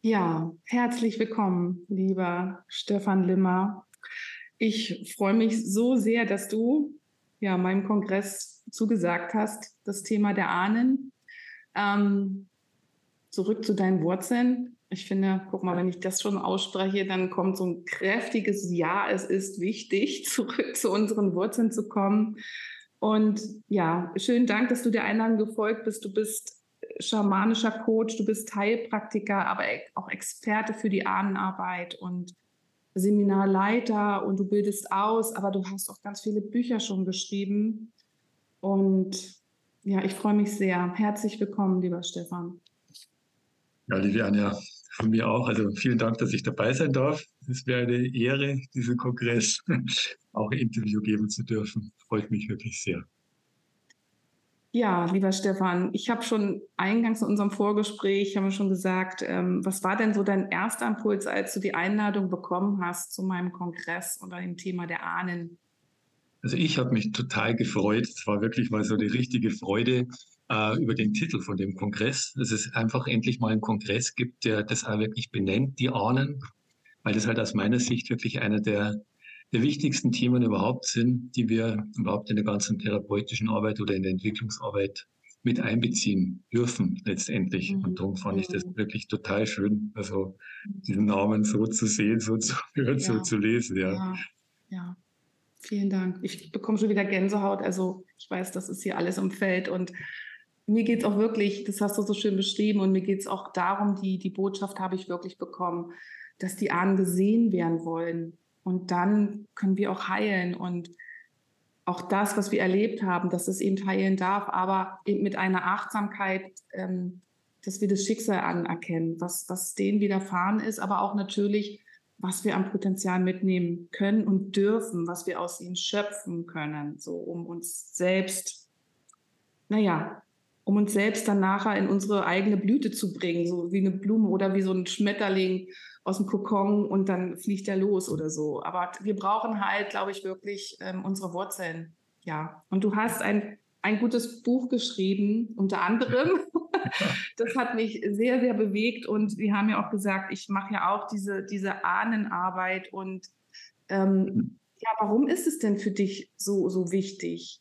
Ja, herzlich willkommen, lieber Stefan Limmer. Ich freue mich so sehr, dass du meinem Kongress zugesagt hast, das Thema der Ahnen. Ähm, Zurück zu deinen Wurzeln. Ich finde, guck mal, wenn ich das schon ausspreche, dann kommt so ein kräftiges Ja. Es ist wichtig, zurück zu unseren Wurzeln zu kommen. Und ja, schönen Dank, dass du der Einladung gefolgt bist. Du bist schamanischer Coach, du bist Heilpraktiker, aber auch Experte für die Ahnenarbeit und Seminarleiter und du bildest aus, aber du hast auch ganz viele Bücher schon geschrieben. Und ja, ich freue mich sehr. Herzlich willkommen, lieber Stefan. Ja, Liliana, von mir auch. Also vielen Dank, dass ich dabei sein darf. Es wäre eine Ehre, diesen Kongress auch ein Interview geben zu dürfen. Freut mich wirklich sehr. Ja, lieber Stefan, ich habe schon eingangs in unserem Vorgespräch, haben wir schon gesagt, was war denn so dein erster Impuls, als du die Einladung bekommen hast zu meinem Kongress oder dem Thema der Ahnen? Also ich habe mich total gefreut. Es war wirklich mal so eine richtige Freude über den Titel von dem Kongress. Dass es einfach endlich mal einen Kongress gibt, der das auch wirklich benennt, die Ahnen, weil das halt aus meiner Sicht wirklich einer der wichtigsten Themen überhaupt sind, die wir überhaupt in der ganzen therapeutischen Arbeit oder in der Entwicklungsarbeit mit einbeziehen dürfen letztendlich. Und Mhm. darum fand ich das Mhm. wirklich total schön, also diesen Namen so zu sehen, so zu hören, so Ja, zu lesen, ja. ja, ja. Vielen Dank. Ich bekomme schon wieder Gänsehaut. Also ich weiß, das ist hier alles im Feld und mir geht's auch wirklich, das hast du so schön beschrieben, und mir geht's auch darum, die Botschaft habe ich wirklich bekommen, dass die Ahnen gesehen werden wollen. Und dann können wir auch heilen und auch das, was wir erlebt haben, dass es eben heilen darf, aber eben mit einer Achtsamkeit, dass wir das Schicksal anerkennen, was denen widerfahren ist, aber auch natürlich, was wir am Potenzial mitnehmen können und dürfen, was wir aus ihnen schöpfen können, so um uns selbst, naja, um uns selbst dann nachher in unsere eigene Blüte zu bringen, so wie eine Blume oder wie so ein Schmetterling aus dem Kokon und dann fliegt er los oder so. Aber wir brauchen halt, glaube ich, wirklich unsere Wurzeln. Ja. Und du hast ein gutes Buch geschrieben, unter anderem. Das hat mich sehr, sehr bewegt. Und wir haben ja auch gesagt, ich mache ja auch diese Ahnenarbeit. Und ja, warum ist es denn für dich so wichtig?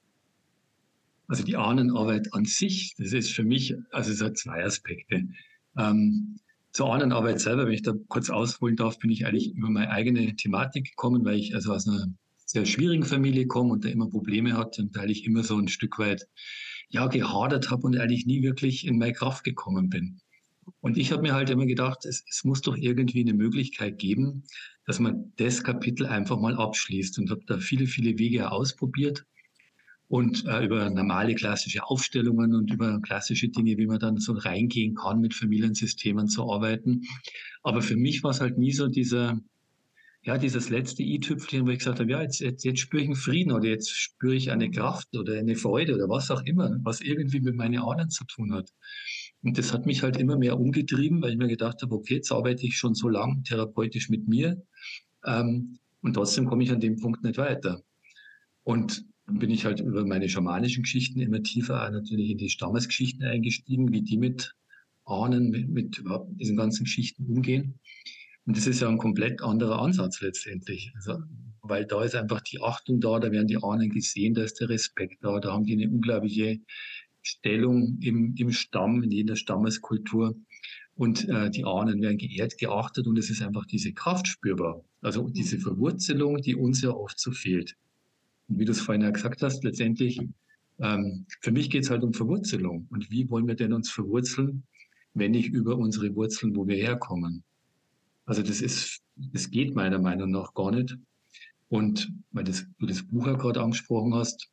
Also die Ahnenarbeit an sich, das ist für mich, also es hat zwei Aspekte. Ähm, Zur Ahnenarbeit selber, wenn ich da kurz ausholen darf, bin ich eigentlich über meine eigene Thematik gekommen, weil ich also aus einer sehr schwierigen Familie komme und da immer Probleme hatte und weil ich immer so ein Stück weit ja gehadert habe und eigentlich nie wirklich in meine Kraft gekommen bin. Und ich habe mir halt immer gedacht, es muss doch irgendwie eine Möglichkeit geben, dass man das Kapitel einfach mal abschließt und habe da viele, viele Wege ausprobiert und über normale klassische Aufstellungen und über klassische Dinge, wie man dann so reingehen kann, mit Familiensystemen zu arbeiten. Aber für mich war es halt nie so dieses letzte i-Tüpfelchen, wo ich gesagt habe, ja, jetzt spüre ich einen Frieden oder jetzt spüre ich eine Kraft oder eine Freude oder was auch immer, was irgendwie mit meinen Ahnen zu tun hat. Und das hat mich halt immer mehr umgetrieben, weil ich mir gedacht habe, okay, jetzt arbeite ich schon so lang therapeutisch mit mir, und trotzdem komme ich an dem Punkt nicht weiter. Und dann bin ich halt über meine schamanischen Geschichten immer tiefer natürlich in die Stammesgeschichten eingestiegen, wie die mit Ahnen, mit überhaupt diesen ganzen Geschichten umgehen. Und das ist ja ein komplett anderer Ansatz letztendlich. Also, weil da ist einfach die Achtung da, da werden die Ahnen gesehen, da ist der Respekt da, da haben die eine unglaubliche Stellung im Stamm, in jeder Stammeskultur. Und die Ahnen werden geehrt, geachtet und es ist einfach diese Kraft spürbar. Also diese Verwurzelung, die uns ja oft so fehlt. Und wie du es vorhin ja gesagt hast, letztendlich, für mich geht es halt um Verwurzelung. Und wie wollen wir denn uns verwurzeln, wenn nicht über unsere Wurzeln, wo wir herkommen? Also das geht meiner Meinung nach gar nicht. Und weil du das Buch ja gerade angesprochen hast,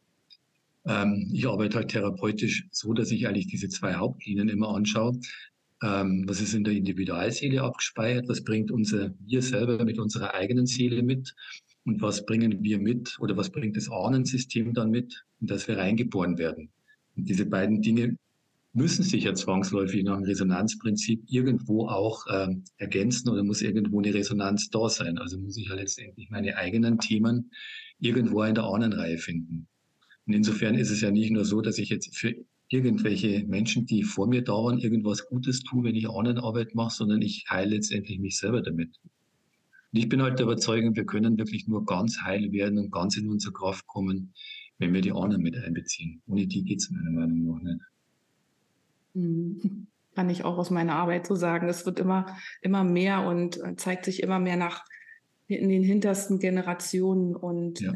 ich arbeite halt therapeutisch so, dass ich eigentlich diese zwei Hauptlinien immer anschaue. Was ist in der Individualseele abgespeichert? Was bringt wir selber mit unserer eigenen Seele mit? Und was bringen wir mit oder was bringt das Ahnensystem dann mit, in das wir reingeboren werden? Und diese beiden Dinge müssen sich ja zwangsläufig nach dem Resonanzprinzip irgendwo auch ergänzen oder muss irgendwo eine Resonanz da sein. Also muss ich ja letztendlich meine eigenen Themen irgendwo in der Ahnenreihe finden. Und insofern ist es ja nicht nur so, dass ich jetzt für irgendwelche Menschen, die vor mir da waren, irgendwas Gutes tue, wenn ich Ahnenarbeit mache, sondern ich heile letztendlich mich selber damit. Und ich bin halt der Überzeugung, wir können wirklich nur ganz heil werden und ganz in unsere Kraft kommen, wenn wir die Ahnen mit einbeziehen. Ohne die geht es meiner Meinung nach nicht. Mhm. Kann ich auch aus meiner Arbeit so sagen. Es wird immer mehr und zeigt sich immer mehr nach in den hintersten Generationen. Ja.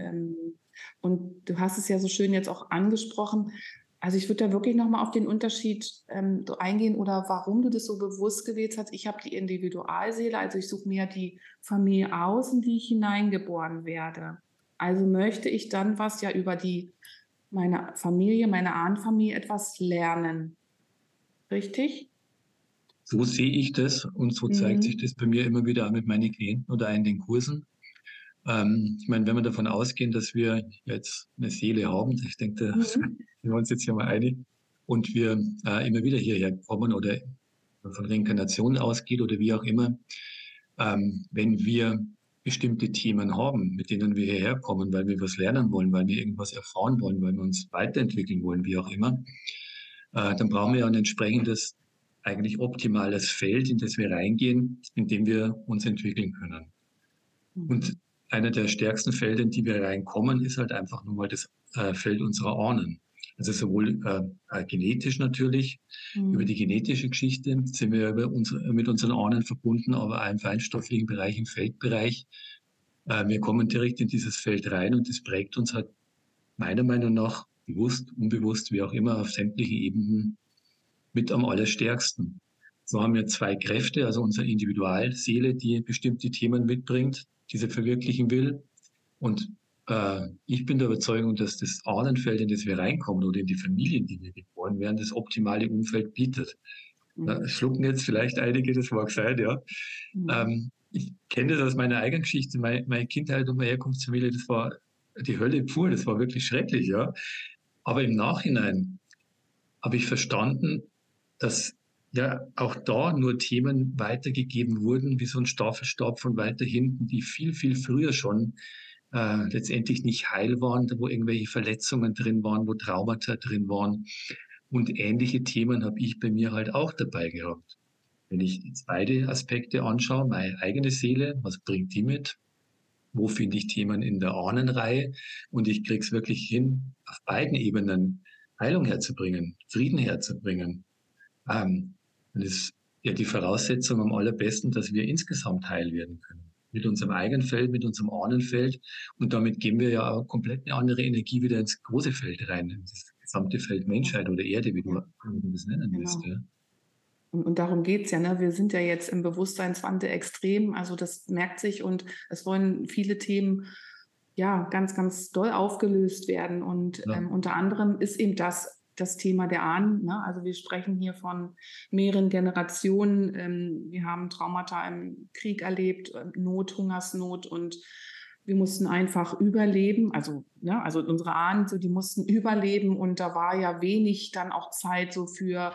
Und du hast es ja so schön jetzt auch angesprochen. Also ich würde da wirklich nochmal auf den Unterschied so eingehen oder warum du das so bewusst gewählt hast. Ich habe die Individualseele, also ich suche mir die Familie aus, in die ich hineingeboren werde. Also möchte ich dann was ja über meine Familie, meine Ahnenfamilie etwas lernen. Richtig? So sehe ich das und so zeigt sich Mhm. das bei mir immer wieder auch mit meinen Klienten oder auch in den Kursen. Ich meine, wenn wir davon ausgehen, dass wir jetzt eine Seele haben, ich denke, da sind Mhm. wir uns jetzt hier mal einig, und wir immer wieder hierher kommen oder von Reinkarnation ausgeht oder wie auch immer, wenn wir bestimmte Themen haben, mit denen wir hierher kommen, weil wir was lernen wollen, weil wir irgendwas erfahren wollen, weil wir uns weiterentwickeln wollen, wie auch immer, dann brauchen wir ja ein entsprechendes, eigentlich optimales Feld, in das wir reingehen, in dem wir uns entwickeln können. Und Mhm. einer der stärksten Felder, in die wir reinkommen, ist halt einfach nur mal das Feld unserer Ahnen. Also sowohl genetisch natürlich, über die Mhm. genetische Geschichte sind wir mit unseren Ahnen verbunden, aber auch im feinstofflichen Bereich, im Feldbereich. Wir kommen direkt in dieses Feld rein und das prägt uns halt meiner Meinung nach bewusst, unbewusst, wie auch immer, auf sämtlichen Ebenen mit am allerstärksten. So haben wir zwei Kräfte, also unsere Individualseele, die bestimmte Themen mitbringt, die sie verwirklichen will. Und ich bin der Überzeugung, dass das Ahnenfeld, in das wir reinkommen oder in die Familien, die wir geboren werden, das optimale Umfeld bietet. Da Mhm. schlucken jetzt vielleicht einige, das mag sein, ja. Mhm. Ich kenne das aus meiner eigenen Geschichte. Meine Kindheit und meine Herkunftsfamilie, das war die Hölle pur, das war wirklich schrecklich, ja. Aber im Nachhinein habe ich verstanden, dass ja auch da nur Themen weitergegeben wurden, wie so ein Staffelstab von weiter hinten, die viel, viel früher schon letztendlich nicht heil waren, wo irgendwelche Verletzungen drin waren, wo Traumata drin waren. Und ähnliche Themen habe ich bei mir halt auch dabei gehabt. Wenn ich jetzt beide Aspekte anschaue, meine eigene Seele, was bringt die mit? Wo finde ich Themen in der Ahnenreihe? Und ich kriege es wirklich hin, auf beiden Ebenen Heilung herzubringen, Frieden herzubringen. Und das ist ja die Voraussetzung am allerbesten, dass wir insgesamt heil werden können. Mit unserem eigenen Feld, mit unserem Ahnenfeld. Und damit geben wir ja auch komplett eine andere Energie wieder ins große Feld rein, in das gesamte Feld Ja, Menschheit oder Erde, ja, wie du das nennen willst. genau. Ja. Und darum geht's ja, ne? Wir sind ja jetzt im Bewusstseinswandel extrem. Also das merkt sich und es wollen viele Themen ja ganz, ganz doll aufgelöst werden. Und Ja. unter anderem ist eben das Thema der Ahnen. Ne? Also wir sprechen hier von mehreren Generationen. Wir haben Traumata im Krieg erlebt, Not, Hungersnot und wir mussten einfach überleben. Also, ne, also unsere Ahnen, so, die mussten überleben und da war ja wenig dann auch Zeit so für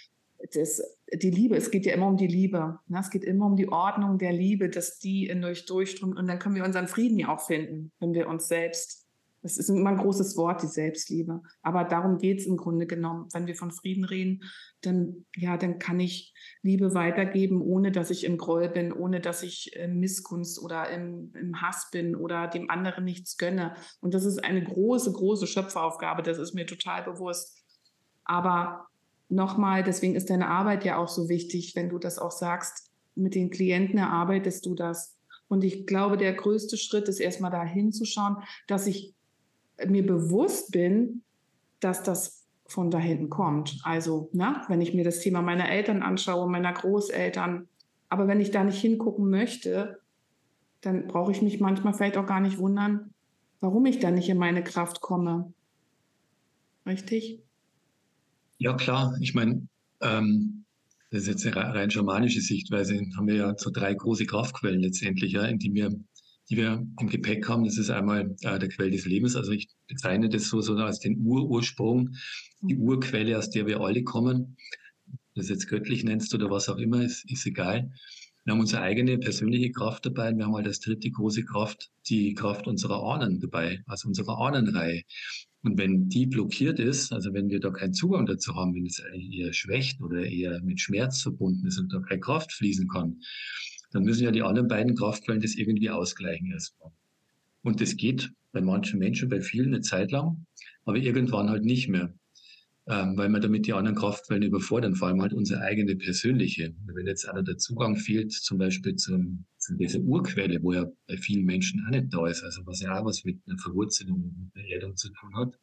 die Liebe, es geht ja immer um die Liebe. Ne? Es geht immer um die Ordnung der Liebe, dass die in euch durchströmt. Und dann können wir unseren Frieden ja auch finden, wenn wir uns selbst, das ist immer ein großes Wort, die Selbstliebe. Aber darum geht es im Grunde genommen. Wenn wir von Frieden reden, dann, ja, dann kann ich Liebe weitergeben, ohne dass ich im Groll bin, ohne dass ich in Missgunst oder im Hass bin oder dem anderen nichts gönne. Und das ist eine große, große Schöpferaufgabe. Das ist mir total bewusst. Aber nochmal, deswegen ist deine Arbeit ja auch so wichtig, wenn du das auch sagst, mit den Klienten erarbeitest du das. Und ich glaube, der größte Schritt ist erstmal da hinzuschauen, dass ich mir bewusst bin, dass das von da hinten kommt. Also, ne, wenn ich mir das Thema meiner Eltern anschaue, meiner Großeltern, aber wenn ich da nicht hingucken möchte, dann brauche ich mich manchmal vielleicht auch gar nicht wundern, warum ich da nicht in meine Kraft komme. Richtig? Ja, klar. Ich meine, das ist jetzt eine rein schamanische Sichtweise. Haben wir ja so drei große Kraftquellen letztendlich, ja, die wir im Gepäck haben. Das ist einmal der Quell des Lebens. Also ich bezeichne das so als den Ursprung, die Urquelle, aus der wir alle kommen. Das jetzt göttlich nennst oder was auch immer, ist egal. Wir haben unsere eigene persönliche Kraft dabei. Wir haben halt als dritte große Kraft die Kraft unserer Ahnen dabei, also unserer Ahnenreihe. Und wenn die blockiert ist, also wenn wir da keinen Zugang dazu haben, wenn es eigentlich eher schwächt oder eher mit Schmerz verbunden ist und da keine Kraft fließen kann, dann müssen ja die anderen beiden Kraftquellen das irgendwie ausgleichen erstmal. Und das geht bei manchen Menschen, bei vielen eine Zeit lang, aber irgendwann halt nicht mehr, weil wir damit die anderen Kraftquellen überfordern, vor allem halt unsere eigene persönliche. Wenn jetzt einer der Zugang fehlt, zum Beispiel zu dieser Urquelle, wo ja bei vielen Menschen auch nicht da ist, also was ja auch was mit einer Verwurzelung, mit einer Erdung zu tun hat,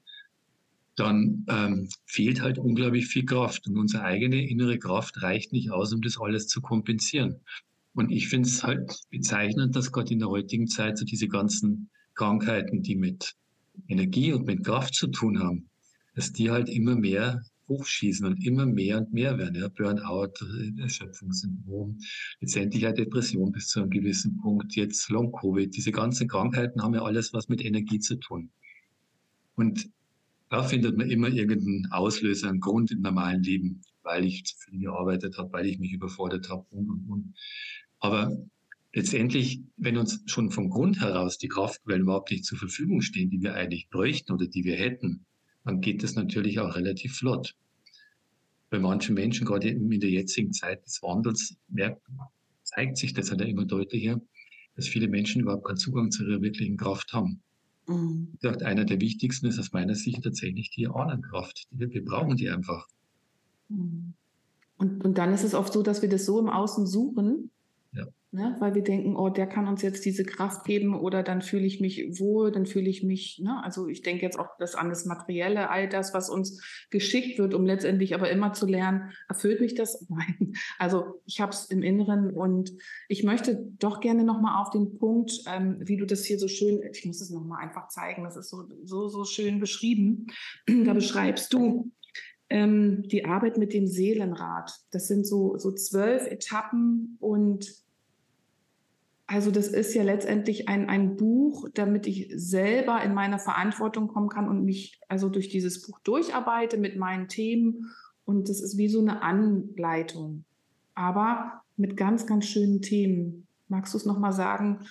dann fehlt halt unglaublich viel Kraft. Und unsere eigene innere Kraft reicht nicht aus, um das alles zu kompensieren. Und ich finde es halt bezeichnend, dass gerade in der heutigen Zeit so diese ganzen Krankheiten, die mit Energie und mit Kraft zu tun haben, dass die halt immer mehr hochschießen und mehr werden. Ja? Burnout, Erschöpfungssyndrom, letztendlich eine Depression bis zu einem gewissen Punkt, jetzt Long-Covid. Diese ganzen Krankheiten haben ja alles was mit Energie zu tun. Und da findet man immer irgendeinen Auslöser, einen Grund im normalen Leben, weil ich zu viel gearbeitet habe, weil ich mich überfordert habe und. Aber letztendlich, wenn uns schon vom Grund heraus die Kraftquellen überhaupt nicht zur Verfügung stehen, die wir eigentlich bräuchten oder die wir hätten, dann geht das natürlich auch relativ flott. Bei manchen Menschen, gerade in der jetzigen Zeit des Wandels, zeigt sich das halt immer deutlicher, dass viele Menschen überhaupt keinen Zugang zu ihrer wirklichen Kraft haben. Mhm. Wie gesagt, einer der wichtigsten ist aus meiner Sicht tatsächlich die Ahnenkraft. Wir brauchen die einfach. Mhm. Und dann ist es oft so, dass wir das so im Außen suchen, Ja. ne? Weil wir denken, oh, der kann uns jetzt diese Kraft geben oder dann fühle ich mich wohl, dann fühle ich mich, ne? Also ich denke jetzt auch das an das Materielle, all das, was uns geschickt wird, um letztendlich aber immer zu lernen, erfüllt mich das? Nein. Also ich habe es im Inneren und ich möchte doch gerne nochmal auf den Punkt, wie du das hier so schön, ich muss es nochmal einfach zeigen, das ist so schön beschrieben. Da beschreibst du, die Arbeit mit dem Seelenrat. Das sind so 12 Etappen und also das ist ja letztendlich ein Buch, damit ich selber in meine Verantwortung kommen kann und mich also durch dieses Buch durcharbeite mit meinen Themen. Und das ist wie so eine Anleitung, aber mit ganz, ganz schönen Themen. Magst du es nochmal sagen?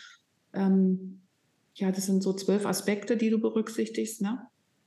Ja, das sind so 12 Aspekte, die du berücksichtigst, ne?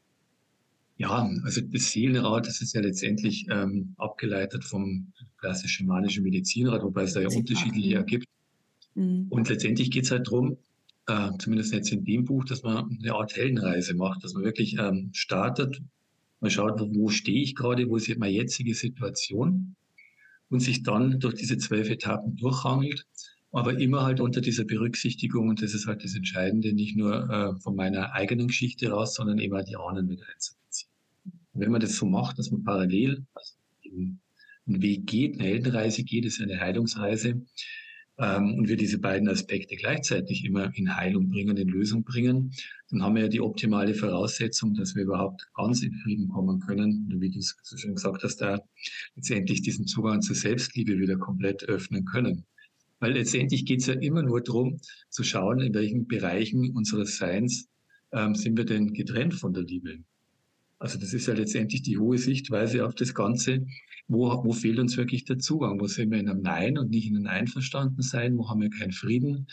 Ja, also das Seelenrad, das ist ja letztendlich abgeleitet vom klassischen schamanischen Medizinrad, wobei es da ja Zitat. unterschiedliche ergibt. Mhm. Und letztendlich geht es halt darum, zumindest jetzt in dem Buch, dass man eine Art Heldenreise macht, dass man wirklich startet, man schaut, wo stehe ich gerade, wo ist jetzt meine jetzige Situation und sich dann durch diese 12 Etappen durchhangelt, aber immer halt unter dieser Berücksichtigung, und das ist halt das Entscheidende, nicht nur von meiner eigenen Geschichte raus, sondern eben auch die anderen mit einzubeziehen. Und wenn man das so macht, dass man parallel also eben einen Weg geht, eine Heldenreise geht, ist eine Heilungsreise, und wir diese beiden Aspekte gleichzeitig immer in Heilung bringen, in Lösung bringen, dann haben wir ja die optimale Voraussetzung, dass wir überhaupt ganz in Frieden kommen können, wie du es so schön gesagt hast, da letztendlich diesen Zugang zur Selbstliebe wieder komplett öffnen können. Weil letztendlich geht es ja immer nur darum, zu schauen, in welchen Bereichen unseres Seins sind wir denn getrennt von der Liebe. Also das ist ja letztendlich die hohe Sichtweise auf das Ganze. Wo fehlt uns wirklich der Zugang? Wo sind wir in einem Nein und nicht in einem Einverstandensein? Wo haben wir keinen Frieden?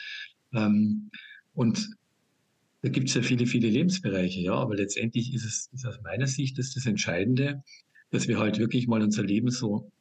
Und da gibt es ja viele, viele Lebensbereiche, ja, aber letztendlich ist aus meiner Sicht das Entscheidende, dass wir halt wirklich mal unser Leben so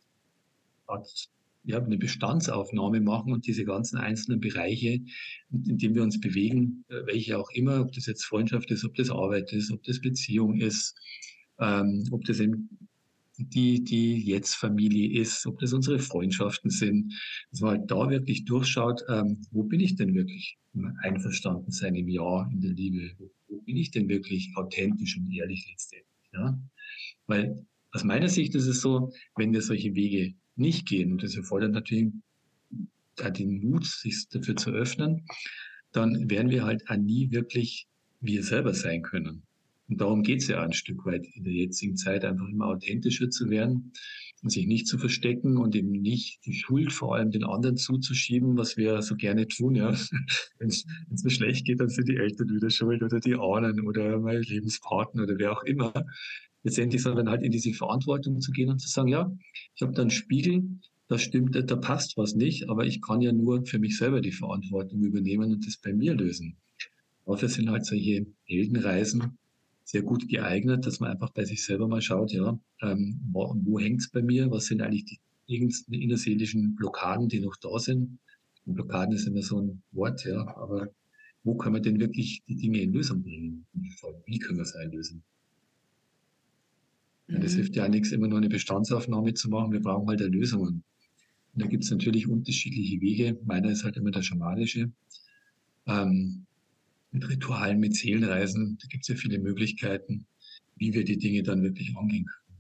ja, eine Bestandsaufnahme machen und diese ganzen einzelnen Bereiche, in denen wir uns bewegen, welche auch immer, ob das jetzt Freundschaft ist, ob das Arbeit ist, ob das Beziehung ist, ob das eben die jetzt Familie ist, ob das unsere Freundschaften sind, dass man halt da wirklich durchschaut, wo bin ich denn wirklich im Einverstandensein, im Ja, in der Liebe, wo bin ich denn wirklich authentisch und ehrlich letztendlich, ja? Weil aus meiner Sicht ist es so, wenn wir solche Wege nicht gehen, und das erfordert natürlich den Mut, sich dafür zu öffnen, dann werden wir halt auch nie wirklich wir selber sein können. Und darum geht es ja ein Stück weit in der jetzigen Zeit, einfach immer authentischer zu werden und sich nicht zu verstecken und eben nicht die Schuld vor allem den anderen zuzuschieben, was wir so gerne tun. Ja. Wenn es mir schlecht geht, dann sind die Eltern wieder schuld oder die Ahnen oder mein Lebenspartner oder wer auch immer. Letztendlich, sondern halt in diese Verantwortung zu gehen und zu sagen, ja, ich habe da einen Spiegel, da stimmt, da passt was nicht, aber ich kann ja nur für mich selber die Verantwortung übernehmen und das bei mir lösen. Dafür sind halt solche Heldenreisen sehr gut geeignet, dass man einfach bei sich selber mal schaut, ja, wo hängt es bei mir? Was sind eigentlich die irgendwelchen innerseelischen Blockaden, die noch da sind? Und Blockaden ist immer so ein Wort, ja, aber wo kann man denn wirklich die Dinge in Lösung bringen? Wie können wir es einlösen? Ja, das hilft Mhm. ja auch nichts, immer nur eine Bestandsaufnahme zu machen. Wir brauchen halt Lösungen. Und da gibt es natürlich unterschiedliche Wege. Meiner ist halt immer der schamanische. Ähm, mit Ritualen, mit Seelenreisen. Da gibt es ja viele Möglichkeiten, wie wir die Dinge dann wirklich angehen können.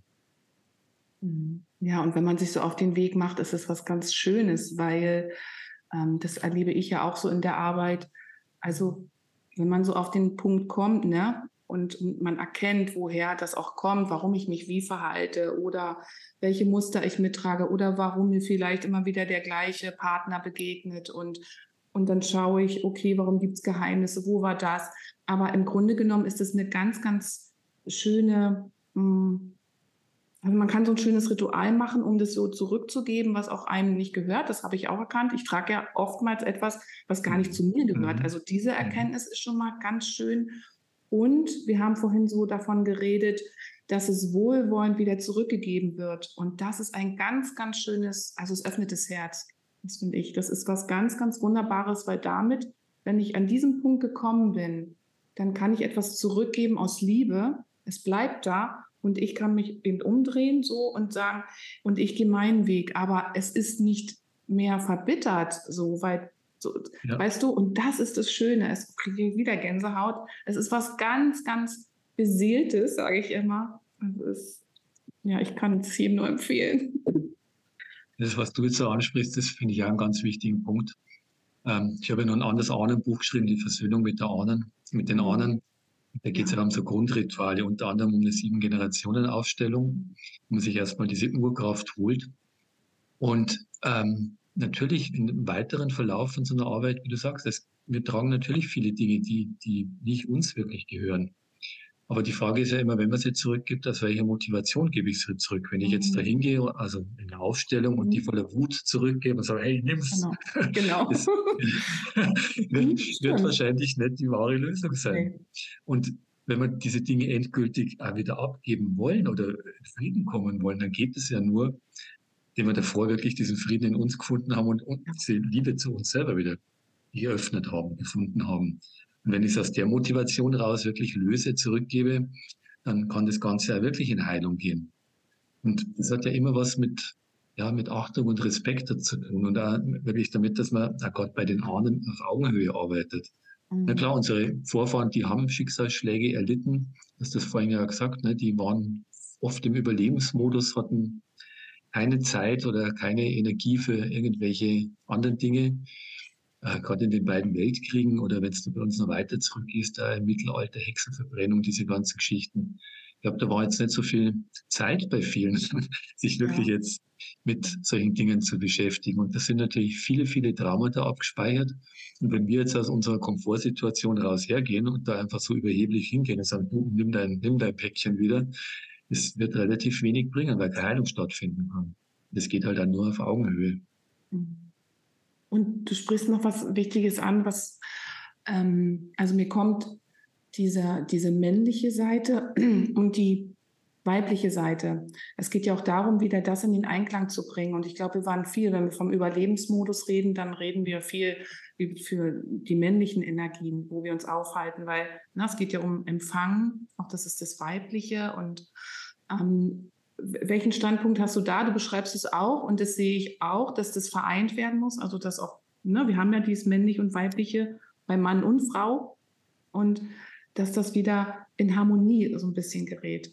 Mhm. Ja, und wenn man sich so auf den Weg macht, ist es was ganz Schönes, weil das erlebe ich ja auch so in der Arbeit. Also, wenn man so auf den Punkt kommt, ne, und man erkennt, woher das auch kommt, warum ich mich wie verhalte oder welche Muster ich mittrage oder warum mir vielleicht immer wieder der gleiche Partner begegnet und dann schaue ich, okay, warum gibt's Geheimnisse, wo war das? Aber im Grunde genommen ist es eine ganz, ganz schöne, also man kann so ein schönes Ritual machen, um das so zurückzugeben, was auch einem nicht gehört. Das habe ich auch erkannt. Ich trage ja oftmals etwas, was gar nicht zu Mhm. mir gehört. Mhm. Also, diese Mhm. Erkenntnis ist schon mal ganz schön. Und wir haben vorhin so davon geredet, dass es wohlwollend wieder zurückgegeben wird. Und das ist ein ganz, ganz schönes, also, es öffnet das Herz. Das finde ich. Das ist was ganz, ganz Wunderbares, weil damit, wenn ich an diesem Punkt gekommen bin, dann kann ich etwas zurückgeben aus Liebe. Es bleibt da und ich kann mich eben umdrehen so und sagen, und ich gehe meinen Weg. Aber es ist nicht mehr verbittert, so, weil, so, Ja, weißt du, und das ist das Schöne. Es kriege wieder Gänsehaut. Es ist was ganz, ganz Beseeltes, sage ich immer. Also es, ja, ich kann es jedem nur empfehlen. das, was du jetzt so ansprichst, das finde ich auch einen ganz wichtigen Punkt. Ich habe ja noch ein anderes Ahnenbuch geschrieben, die Versöhnung mit der Ahnen, mit den Mhm. Ahnen. Da geht es ja Ja. um so Grundrituale, unter anderem um eine 7-Generationen-Aufstellung, wo man sich erstmal diese Urkraft holt. Und natürlich im weiteren Verlauf von so einer Arbeit, wie du sagst, wir tragen natürlich viele Dinge, die nicht uns wirklich gehören. Aber die Frage ist ja immer, wenn man sie zurückgibt, aus welcher Motivation gebe ich sie zurück? Wenn ich jetzt da Mhm. hingehe, also in eine Aufstellung und die Mhm. voller Wut zurückgebe und sage, hey, nimm's, Genau. Genau. das Mhm. wird Stimmt. wahrscheinlich nicht die wahre Lösung sein. Nee. Und wenn wir diese Dinge endgültig auch wieder abgeben wollen oder in Frieden kommen wollen, dann geht es ja nur, indem wir davor wirklich diesen Frieden in uns gefunden haben und Ja. diese Liebe zu uns selber wieder geöffnet haben, gefunden haben. Und wenn ich es aus der Motivation raus wirklich löse, zurückgebe, dann kann das Ganze ja wirklich in Heilung gehen. Und das hat ja immer was mit, ja, mit Achtung und Respekt zu tun und auch wirklich damit, dass man auch Gott bei den Ahnen auf Augenhöhe arbeitet. Na Mhm. klar, unsere Vorfahren, die haben Schicksalsschläge erlitten, du hast das vorhin ja gesagt, ne? Die waren oft im Überlebensmodus, hatten keine Zeit oder keine Energie für irgendwelche anderen Dinge. Gerade in den beiden Weltkriegen oder wenn du bei uns noch weiter zurückgehst, im Mittelalter, Hexenverbrennung, diese ganzen Geschichten. Ich glaube, da war jetzt nicht so viel Zeit bei vielen, sich wirklich Ja. jetzt mit solchen Dingen zu beschäftigen. Und da sind natürlich viele, viele Traumata abgespeichert. Und wenn wir jetzt aus unserer Komfortsituation raus hergehen und da einfach so überheblich hingehen und sagen, du, nimm dein Päckchen wieder, das wird relativ wenig bringen, weil keine Heilung stattfinden kann. Das geht halt dann nur auf Augenhöhe. Mhm. Und du sprichst noch was Wichtiges an, was, also mir kommt diese männliche Seite und die weibliche Seite. Es geht ja auch darum, wieder das in den Einklang zu bringen. Und ich glaube, wir waren viel, wenn wir vom Überlebensmodus reden, dann reden wir viel für die männlichen Energien, wo wir uns aufhalten, weil na, es geht ja um Empfangen, auch das ist das Weibliche. Und welchen Standpunkt hast du da? Du beschreibst es auch und das sehe ich auch, dass das vereint werden muss. Also dass auch, ne, wir haben ja dieses männliche und weibliche bei Mann und Frau und dass das wieder in Harmonie so ein bisschen gerät.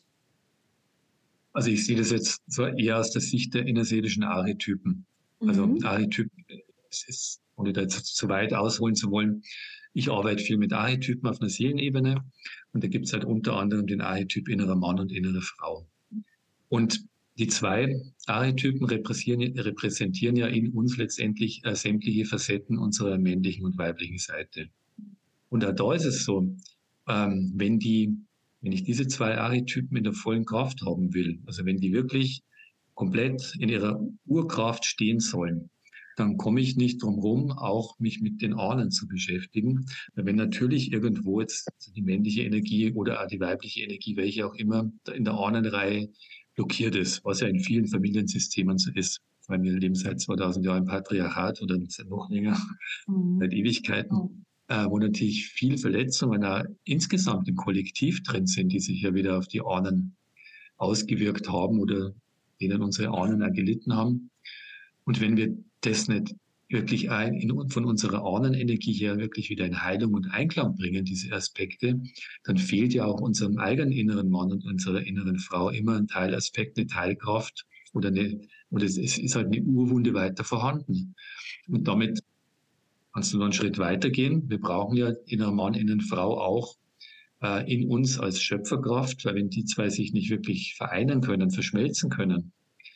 Also ich sehe das jetzt so eher aus der Sicht der innerseelischen Archetypen. Also Mhm. Archetypen, es ist, ohne da jetzt zu weit ausholen zu wollen, ich arbeite viel mit Archetypen auf einer Seelenebene und da gibt es halt unter anderem den Archetyp innerer Mann und innere Frau. Und die zwei Archetypen repräsentieren ja in uns letztendlich sämtliche Facetten unserer männlichen und weiblichen Seite. Und auch da ist es so, wenn wenn ich diese zwei Archetypen in der vollen Kraft haben will, also wenn die wirklich komplett in ihrer Urkraft stehen sollen, dann komme ich nicht drum rum, auch mich mit den Ahnen zu beschäftigen. Weil wenn natürlich irgendwo jetzt die männliche Energie oder auch die weibliche Energie, welche auch immer, in der Ahnenreihe blockiert ist, was ja in vielen Familiensystemen so ist. Weil wir leben seit 2000 Jahren im Patriarchat oder noch länger, seit Mhm. Ewigkeiten, Oh. wo natürlich viel Verletzungen auch insgesamt im Kollektiv drin sind, die sich ja wieder auf die Ahnen ausgewirkt haben oder denen unsere Ahnen auch gelitten haben. Und wenn wir das nicht wirklich von unserer Ahnenenergie her wirklich wieder in Heilung und Einklang bringen, diese Aspekte, dann fehlt ja auch unserem eigenen inneren Mann und unserer inneren Frau immer ein Teilaspekt, eine Teilkraft oder es ist halt eine Urwunde weiter vorhanden. Und damit kannst du noch einen Schritt weitergehen. Wir brauchen ja innerer Mann, innere Frau auch in uns als Schöpferkraft, weil wenn die zwei sich nicht wirklich vereinen können, verschmelzen können,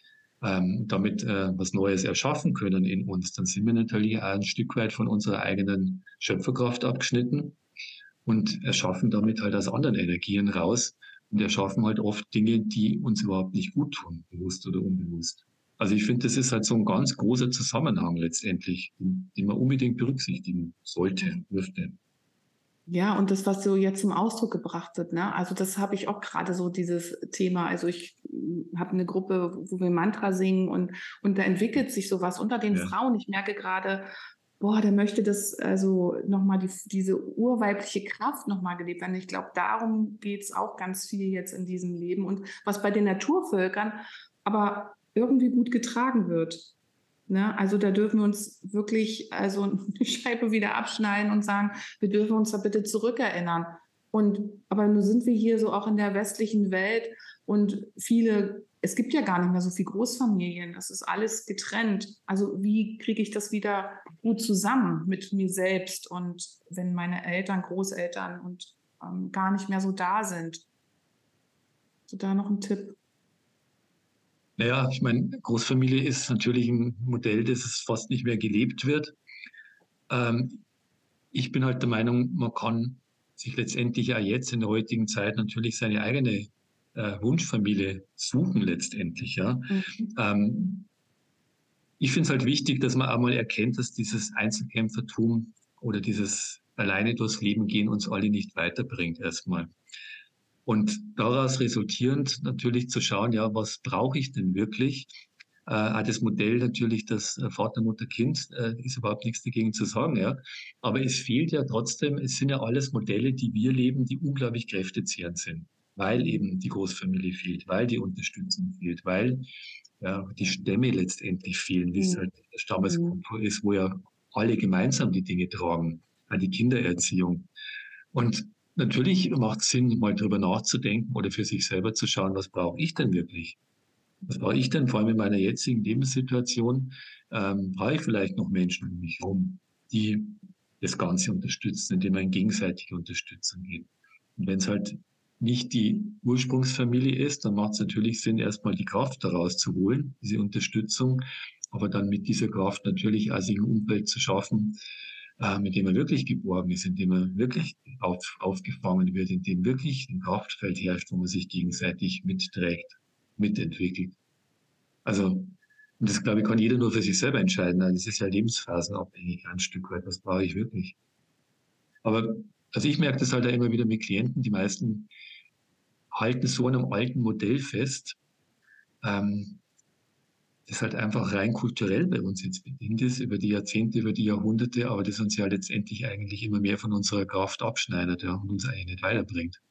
damit was Neues erschaffen können in uns, dann sind wir natürlich auch ein Stück weit von unserer eigenen Schöpferkraft abgeschnitten und erschaffen damit halt aus anderen Energien raus und erschaffen halt oft Dinge, die uns überhaupt nicht gut tun, bewusst oder unbewusst. Also ich finde, das ist halt so ein ganz großer Zusammenhang letztendlich, den man unbedingt berücksichtigen sollte, dürfte. Ja, und das, was so jetzt zum Ausdruck gebracht wird, ne? Also das habe ich auch gerade so dieses Thema. Also ich habe eine Gruppe, wo wir Mantra singen und da entwickelt sich sowas unter den Ja. Frauen. Ich merke gerade, boah, der möchte das also nochmal diese urweibliche Kraft nochmal gelebt werden. Ich glaube, darum geht's auch ganz viel jetzt in diesem Leben und was bei den Naturvölkern aber irgendwie gut getragen wird. Ne? Also da dürfen wir uns wirklich also eine Scheibe wieder abschneiden und sagen, wir dürfen uns da bitte zurückerinnern. Und aber nun sind wir hier so auch in der westlichen Welt und viele, es gibt ja gar nicht mehr so viele Großfamilien. Das ist alles getrennt. Also wie kriege ich das wieder gut zusammen mit mir selbst und wenn meine Eltern, Großeltern und gar nicht mehr so da sind? So da noch ein Tipp. Naja, ich meine, Großfamilie ist natürlich ein Modell, das es fast nicht mehr gelebt wird. Ähm, Ich bin halt der Meinung, man kann sich letztendlich auch jetzt in der heutigen Zeit natürlich seine eigene Wunschfamilie suchen letztendlich. Ja. Mhm. Ähm, Ich finde es halt wichtig, dass man auch mal erkennt, dass dieses Einzelkämpfertum oder dieses alleine durchs Leben gehen uns alle nicht weiterbringt erstmal. Und daraus resultierend natürlich zu schauen, ja, was brauche ich denn wirklich? Auch das Modell natürlich, das Vater, Mutter, Kind, ist überhaupt nichts dagegen zu sagen, ja. Aber es fehlt ja trotzdem, es sind ja alles Modelle, die wir leben, die unglaublich kräftezehrend sind, weil eben die Großfamilie fehlt, weil die Unterstützung fehlt, weil ja, die Stämme letztendlich fehlen, wie es Mhm. halt in der Mhm. Stammeskultur ist, wo ja alle gemeinsam die Dinge tragen, auch die Kindererziehung. Und natürlich macht es Sinn, mal drüber nachzudenken oder für sich selber zu schauen, was brauche ich denn wirklich? Was brauche ich denn vor allem in meiner jetzigen Lebenssituation? Brauche ich vielleicht noch Menschen um mich herum, die das Ganze unterstützen, indem man in gegenseitige Unterstützung geht? Und wenn es halt nicht die Ursprungsfamilie ist, dann macht es natürlich Sinn, erstmal die Kraft daraus zu holen, diese Unterstützung, aber dann mit dieser Kraft natürlich auch sich ein Umfeld zu schaffen, mit dem er wirklich geborgen ist, in dem er wirklich aufgefangen wird, in dem wirklich ein Kraftfeld herrscht, wo man sich gegenseitig mitträgt, mitentwickelt. Also, und das, glaube ich, kann jeder nur für sich selber entscheiden. Das ist ja lebensphasenabhängig ein Stück weit. Was brauche ich wirklich? Aber also ich merke das halt auch immer wieder mit Klienten. Die meisten halten so an einem alten Modell fest, ähm, das halt einfach rein kulturell bei uns jetzt bedingt ist, über die Jahrzehnte, über die Jahrhunderte, aber das uns ja letztendlich eigentlich immer mehr von unserer Kraft abschneidet, ja, und uns eigentlich nicht weiterbringt.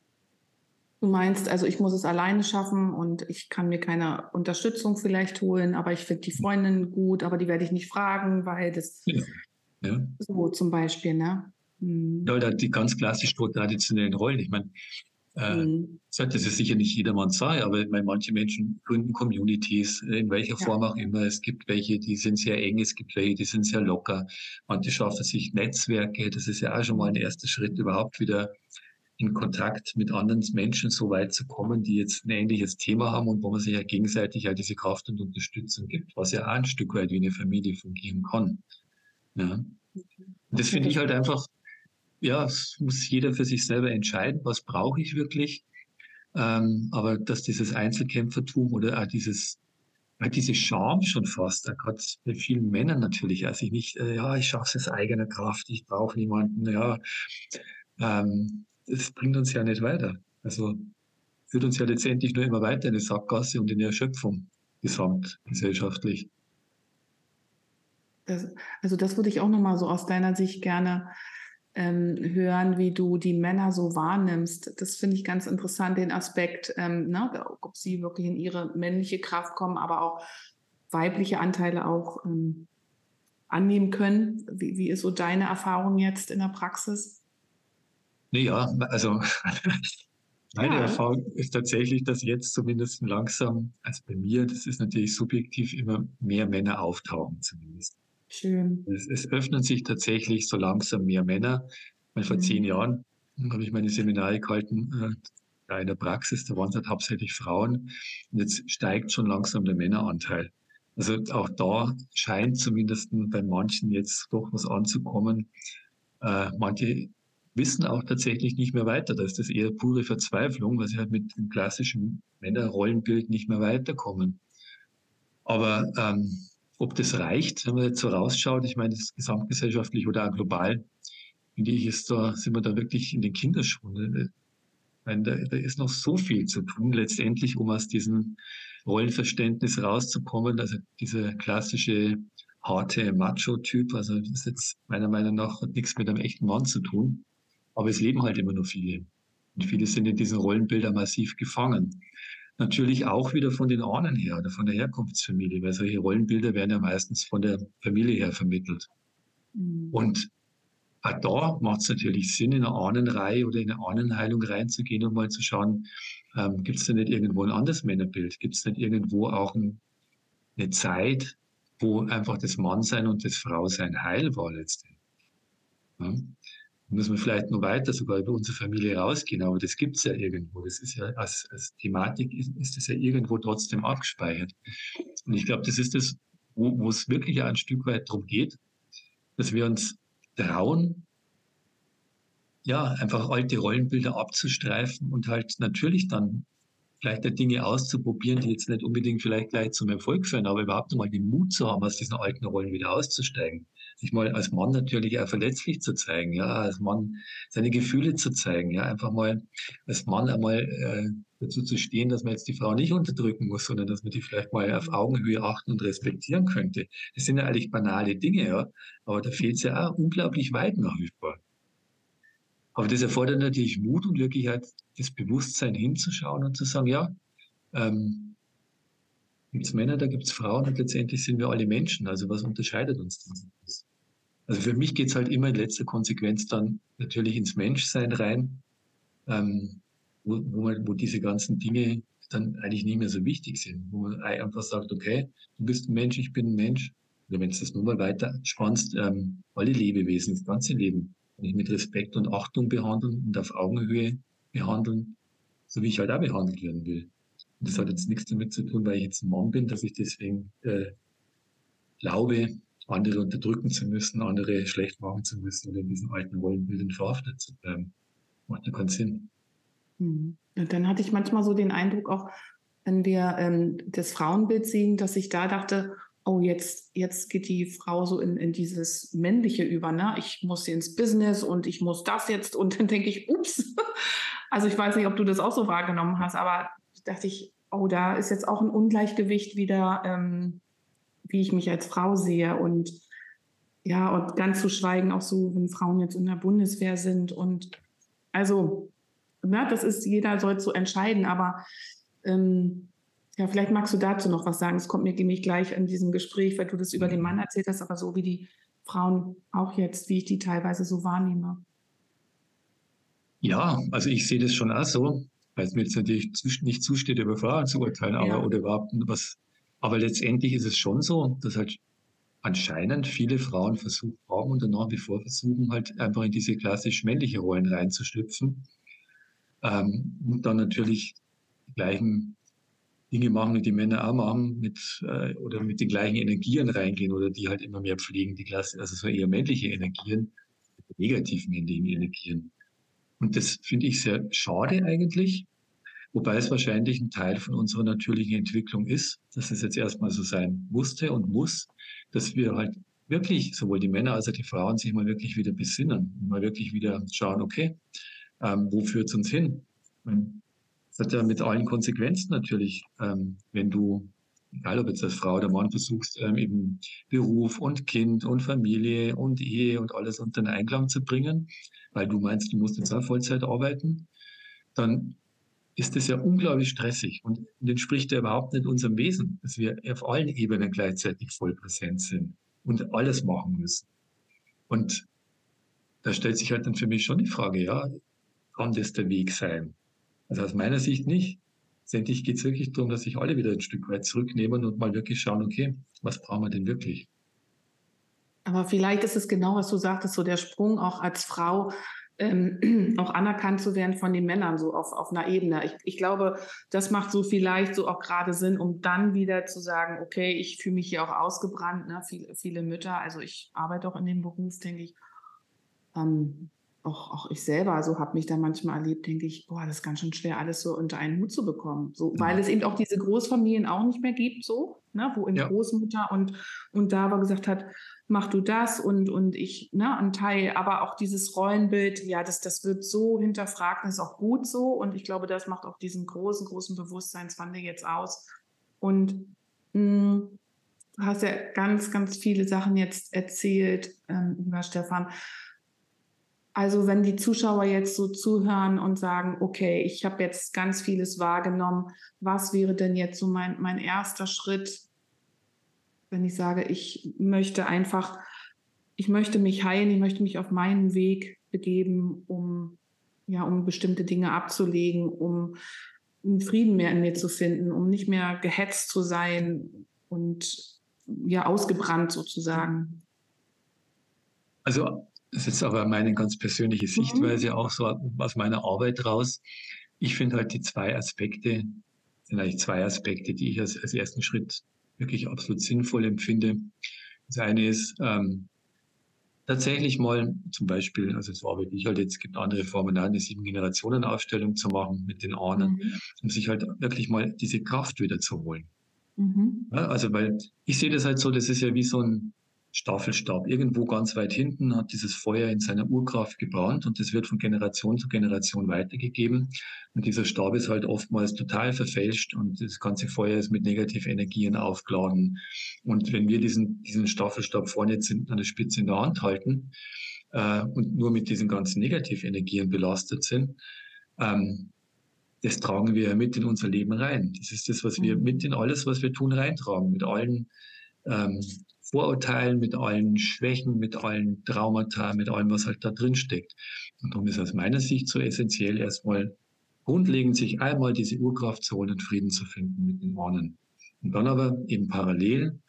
Du meinst, also ich muss es alleine schaffen und ich kann mir keine Unterstützung vielleicht holen, aber ich finde die Freundin gut, aber die werde ich nicht fragen, weil das Genau. Ja. so zum Beispiel, ne? Ja, Mhm. oder die ganz klassisch traditionellen Rollen. Ich meine, Mhm. das ist sicher nicht jedermanns Sache, aber ich meine, manche Menschen gründen Communities, in welcher Ja. Form auch immer. Es gibt welche, die sind sehr eng, es gibt welche, die sind sehr locker. Manche schaffen sich Netzwerke. Das ist ja auch schon mal ein Mhm. erster Schritt, überhaupt wieder in Kontakt mit anderen Menschen so weit zu kommen, die jetzt ein ähnliches Thema haben und wo man sich ja gegenseitig ja diese Kraft und Unterstützung gibt, was ja auch ein Stück weit wie eine Familie fungieren kann. Ja. Und das Okay, finde ich das, halt einfach, ja, es muss jeder für sich selber entscheiden, was brauche ich wirklich. Aber dass dieses Einzelkämpfertum oder auch dieses halt diese Scham schon fast, gerade bei vielen Männern natürlich, also ich nicht, ja, ich schaffe es aus eigener Kraft, ich brauche niemanden, ja, das bringt uns ja nicht weiter. Also führt uns ja letztendlich nur immer weiter in die Sackgasse und in die Erschöpfung, gesamtgesellschaftlich. Das, also das würde ich auch noch mal so aus deiner Sicht gerne hören, wie du die Männer so wahrnimmst. Das finde ich ganz interessant, den Aspekt, ne, ob sie wirklich in ihre männliche Kraft kommen, aber auch weibliche Anteile auch annehmen können. Wie ist so deine Erfahrung jetzt in der Praxis? Naja, also meine Ja, Erfahrung ist tatsächlich, dass jetzt zumindest langsam, also bei mir, das ist natürlich subjektiv, immer mehr Männer auftauchen zumindest. schön. Es öffnen sich tatsächlich so langsam mehr Männer. Weil vor 10 Jahren habe ich meine Seminare gehalten, da in der Praxis, da waren es halt hauptsächlich Frauen. Und jetzt steigt schon langsam der Männeranteil. Also auch da scheint zumindest bei manchen jetzt doch was anzukommen. Manche wissen auch tatsächlich nicht mehr weiter. Da ist das eher pure Verzweiflung, weil sie halt mit dem klassischen Männerrollenbild nicht mehr weiterkommen. Aber ob das reicht, wenn man jetzt so rausschaut, ich meine, das ist gesamtgesellschaftlich oder auch global, finde ich, sind wir da wirklich in den Kinderschuhen. Ich meine, da ist noch so viel zu tun, letztendlich, um aus diesem Rollenverständnis rauszukommen. Also dieser klassische harte Macho-Typ, also das ist jetzt meiner Meinung nach hat nichts mit einem echten Mann zu tun. Aber es leben halt immer nur viele. Und viele sind in diesen Rollenbildern massiv gefangen. Natürlich auch wieder von den Ahnen her oder von der Herkunftsfamilie, weil solche Rollenbilder werden ja meistens von der Familie her vermittelt. Mhm. Und auch da macht es natürlich Sinn, in eine Ahnenreihe oder in eine Ahnenheilung reinzugehen und mal zu schauen, gibt es da nicht irgendwo ein anderes Männerbild? Gibt es nicht irgendwo auch eine Zeit, wo einfach das Mannsein und das Frausein heil war letztendlich? Ja? Da müssen wir vielleicht noch weiter sogar über unsere Familie rausgehen, aber das gibt es ja irgendwo. Das ist ja als Thematik ist das ja irgendwo trotzdem abgespeichert. Und ich glaube, das ist das, wo es wirklich ein Stück weit darum geht, dass wir uns trauen, ja, einfach alte Rollenbilder abzustreifen und halt natürlich dann vielleicht auch Dinge auszuprobieren, die jetzt nicht unbedingt vielleicht gleich zum Erfolg führen, aber überhaupt einmal den Mut zu haben, aus diesen alten Rollen wieder auszusteigen. Sich mal als Mann natürlich auch verletzlich zu zeigen, ja, als Mann seine Gefühle zu zeigen, ja, einfach mal als Mann einmal dazu zu stehen, dass man jetzt die Frau nicht unterdrücken muss, sondern dass man die vielleicht mal auf Augenhöhe achten und respektieren könnte. Das sind ja eigentlich banale Dinge, ja, aber da fehlt es ja auch unglaublich weit nach wie vor. Aber das erfordert natürlich Mut und wirklich halt das Bewusstsein hinzuschauen und zu sagen, ja, ähm, gibt es Männer, da gibt es Frauen und letztendlich sind wir alle Menschen. Also was unterscheidet uns denn? Also für mich geht es halt immer in letzter Konsequenz dann natürlich ins Menschsein rein, ähm, wo diese ganzen Dinge dann eigentlich nicht mehr so wichtig sind. Wo man einfach sagt, okay, du bist ein Mensch, ich bin ein Mensch. Oder wenn du das nur mal weiter spannst, alle Lebewesen, das ganze Leben, kann ich mit Respekt und Achtung behandeln und auf Augenhöhe behandeln, so wie ich halt auch behandelt werden will. Und das hat jetzt nichts damit zu tun, weil ich jetzt ein Mann bin, dass ich deswegen glaube, andere unterdrücken zu müssen, andere schlecht machen zu müssen oder in diesen alten Rollenbildern verhaftet zu bleiben. Macht ja keinen Sinn. Mhm. Und dann hatte ich manchmal so den Eindruck auch, wenn wir das Frauenbild sehen, dass ich da dachte, oh, jetzt geht die Frau so in dieses Männliche über, ne? Ich muss ins Business und ich muss das jetzt. Und dann denke ich, ups. Also ich weiß nicht, ob du das auch so wahrgenommen hast, aber dachte ich, oh, da ist jetzt auch ein Ungleichgewicht wieder, wie ich mich als Frau sehe. Und ja, und ganz zu schweigen, auch so, wenn Frauen jetzt in der Bundeswehr sind. Und also, ne, das ist, jeder soll so entscheiden, aber ja, vielleicht magst du dazu noch was sagen. Es kommt mir nämlich gleich in diesem Gespräch, weil du das über den Mann erzählt hast, aber so wie die Frauen auch jetzt, wie ich die teilweise so wahrnehme. Ja, also ich sehe das schon auch so, weil es mir jetzt natürlich nicht zusteht, über Frauen zu urteilen, aber Ja. oder überhaupt was. Aber letztendlich ist es schon so, dass halt anscheinend viele Frauen versucht haben und dann nach wie vor versuchen, halt einfach in diese klassisch männliche Rollen reinzuschlüpfen. Und dann natürlich die gleichen Dinge machen, die die Männer auch machen, oder mit den gleichen Energien reingehen oder die halt immer mehr pflegen, die Klasse, also so eher männliche Energien, negativ männlichen Energien. Und das finde ich sehr schade eigentlich, Wobei es wahrscheinlich ein Teil von unserer natürlichen Entwicklung ist, dass es jetzt erstmal so sein musste und muss, dass wir halt wirklich, sowohl die Männer als auch die Frauen, sich mal wirklich wieder besinnen und mal wirklich wieder schauen, okay, wo führt es uns hin? Ich meine, das hat ja mit allen Konsequenzen natürlich, wenn du, egal ob jetzt als Frau oder Mann versuchst, eben Beruf und Kind und Familie und Ehe und alles unter den Einklang zu bringen, weil du meinst, du musst jetzt auch Vollzeit arbeiten, dann ist das ja unglaublich stressig und entspricht ja überhaupt nicht unserem Wesen, dass wir auf allen Ebenen gleichzeitig voll präsent sind und alles machen müssen. Und da stellt sich halt dann für mich schon die Frage, ja, kann das der Weg sein? Also aus meiner Sicht nicht. Letztendlich geht es wirklich darum, dass sich alle wieder ein Stück weit zurücknehmen und mal wirklich schauen, okay, was brauchen wir denn wirklich? Aber vielleicht ist es genau, was du sagtest, so der Sprung auch als Frau, auch anerkannt zu werden von den Männern, so auf einer Ebene. Ich glaube, das macht so vielleicht so auch gerade Sinn, um dann wieder zu sagen: „Okay, ich fühle mich hier auch ausgebrannt“, ne? Viele Mütter, also, ich arbeite auch in dem Beruf, denke ich, ähm, auch ich selber, also, habe mich da manchmal erlebt, denke ich: „Boah, das ist ganz schön schwer, alles so unter einen Hut zu bekommen.“ So, weil Mhm. es eben auch diese Großfamilien auch nicht mehr gibt so, ne, wo eben Ja, Großmutter und da aber gesagt hat: „Mach du das“ und ich, ne, 'n Teil, aber auch dieses Rollenbild, ja, das wird so hinterfragt, das ist auch gut so und ich glaube, das macht auch diesen großen Bewusstseinswandel jetzt aus. Und, du hast ja ganz viele Sachen jetzt erzählt, über Stefan. Also, wenn die Zuschauer jetzt so zuhören und sagen: „Okay, ich habe jetzt ganz vieles wahrgenommen. Was wäre denn jetzt so mein erster Schritt, wenn ich sage, ich möchte mich heilen, ich möchte mich auf meinen Weg begeben, um ja, um bestimmte Dinge abzulegen, um 'n Frieden mehr in mir zu finden, um nicht mehr gehetzt zu sein und, ja, ausgebrannt sozusagen.“ also das ist jetzt aber meine ganz persönliche Mhm. Sichtweise auch so aus meiner Arbeit raus. Ich finde halt die zwei Aspekte, sind eigentlich zwei Aspekte, die ich als ersten Schritt wirklich absolut sinnvoll empfinde. Das eine ist, tatsächlich mal zum Beispiel, also so arbeite ich halt jetzt, es gibt andere Formen, eine 7-Generationen-Aufstellung zu machen mit den Ahnen, Mhm. um sich halt wirklich mal diese Kraft wieder zu holen. Mhm. Ja, also weil ich sehe das halt so, das ist ja wie so ein Staffelstab. Irgendwo ganz weit hinten hat dieses Feuer in seiner Urkraft gebrannt und das wird von Generation zu Generation weitergegeben. Und dieser Stab ist halt oftmals total verfälscht und das ganze Feuer ist mit Negativenergien aufgeladen. Und wenn wir diesen Staffelstab vorne jetzt an der Spitze in der Hand halten und nur mit diesen ganzen Negativenergien belastet sind, ähm, das tragen wir mit in unser Leben rein. Das ist das, was wir mit Mhm. in alles, was wir tun, reintragen. Mit allen ähm, Vorurteilen, mit allen Schwächen, mit allen Traumata, mit allem, was halt da drin steckt. Und darum ist aus meiner Sicht so essentiell, erstmal grundlegend sich einmal diese Urkraft zu holen und Frieden zu finden mit den Ahnen. Und dann aber eben parallel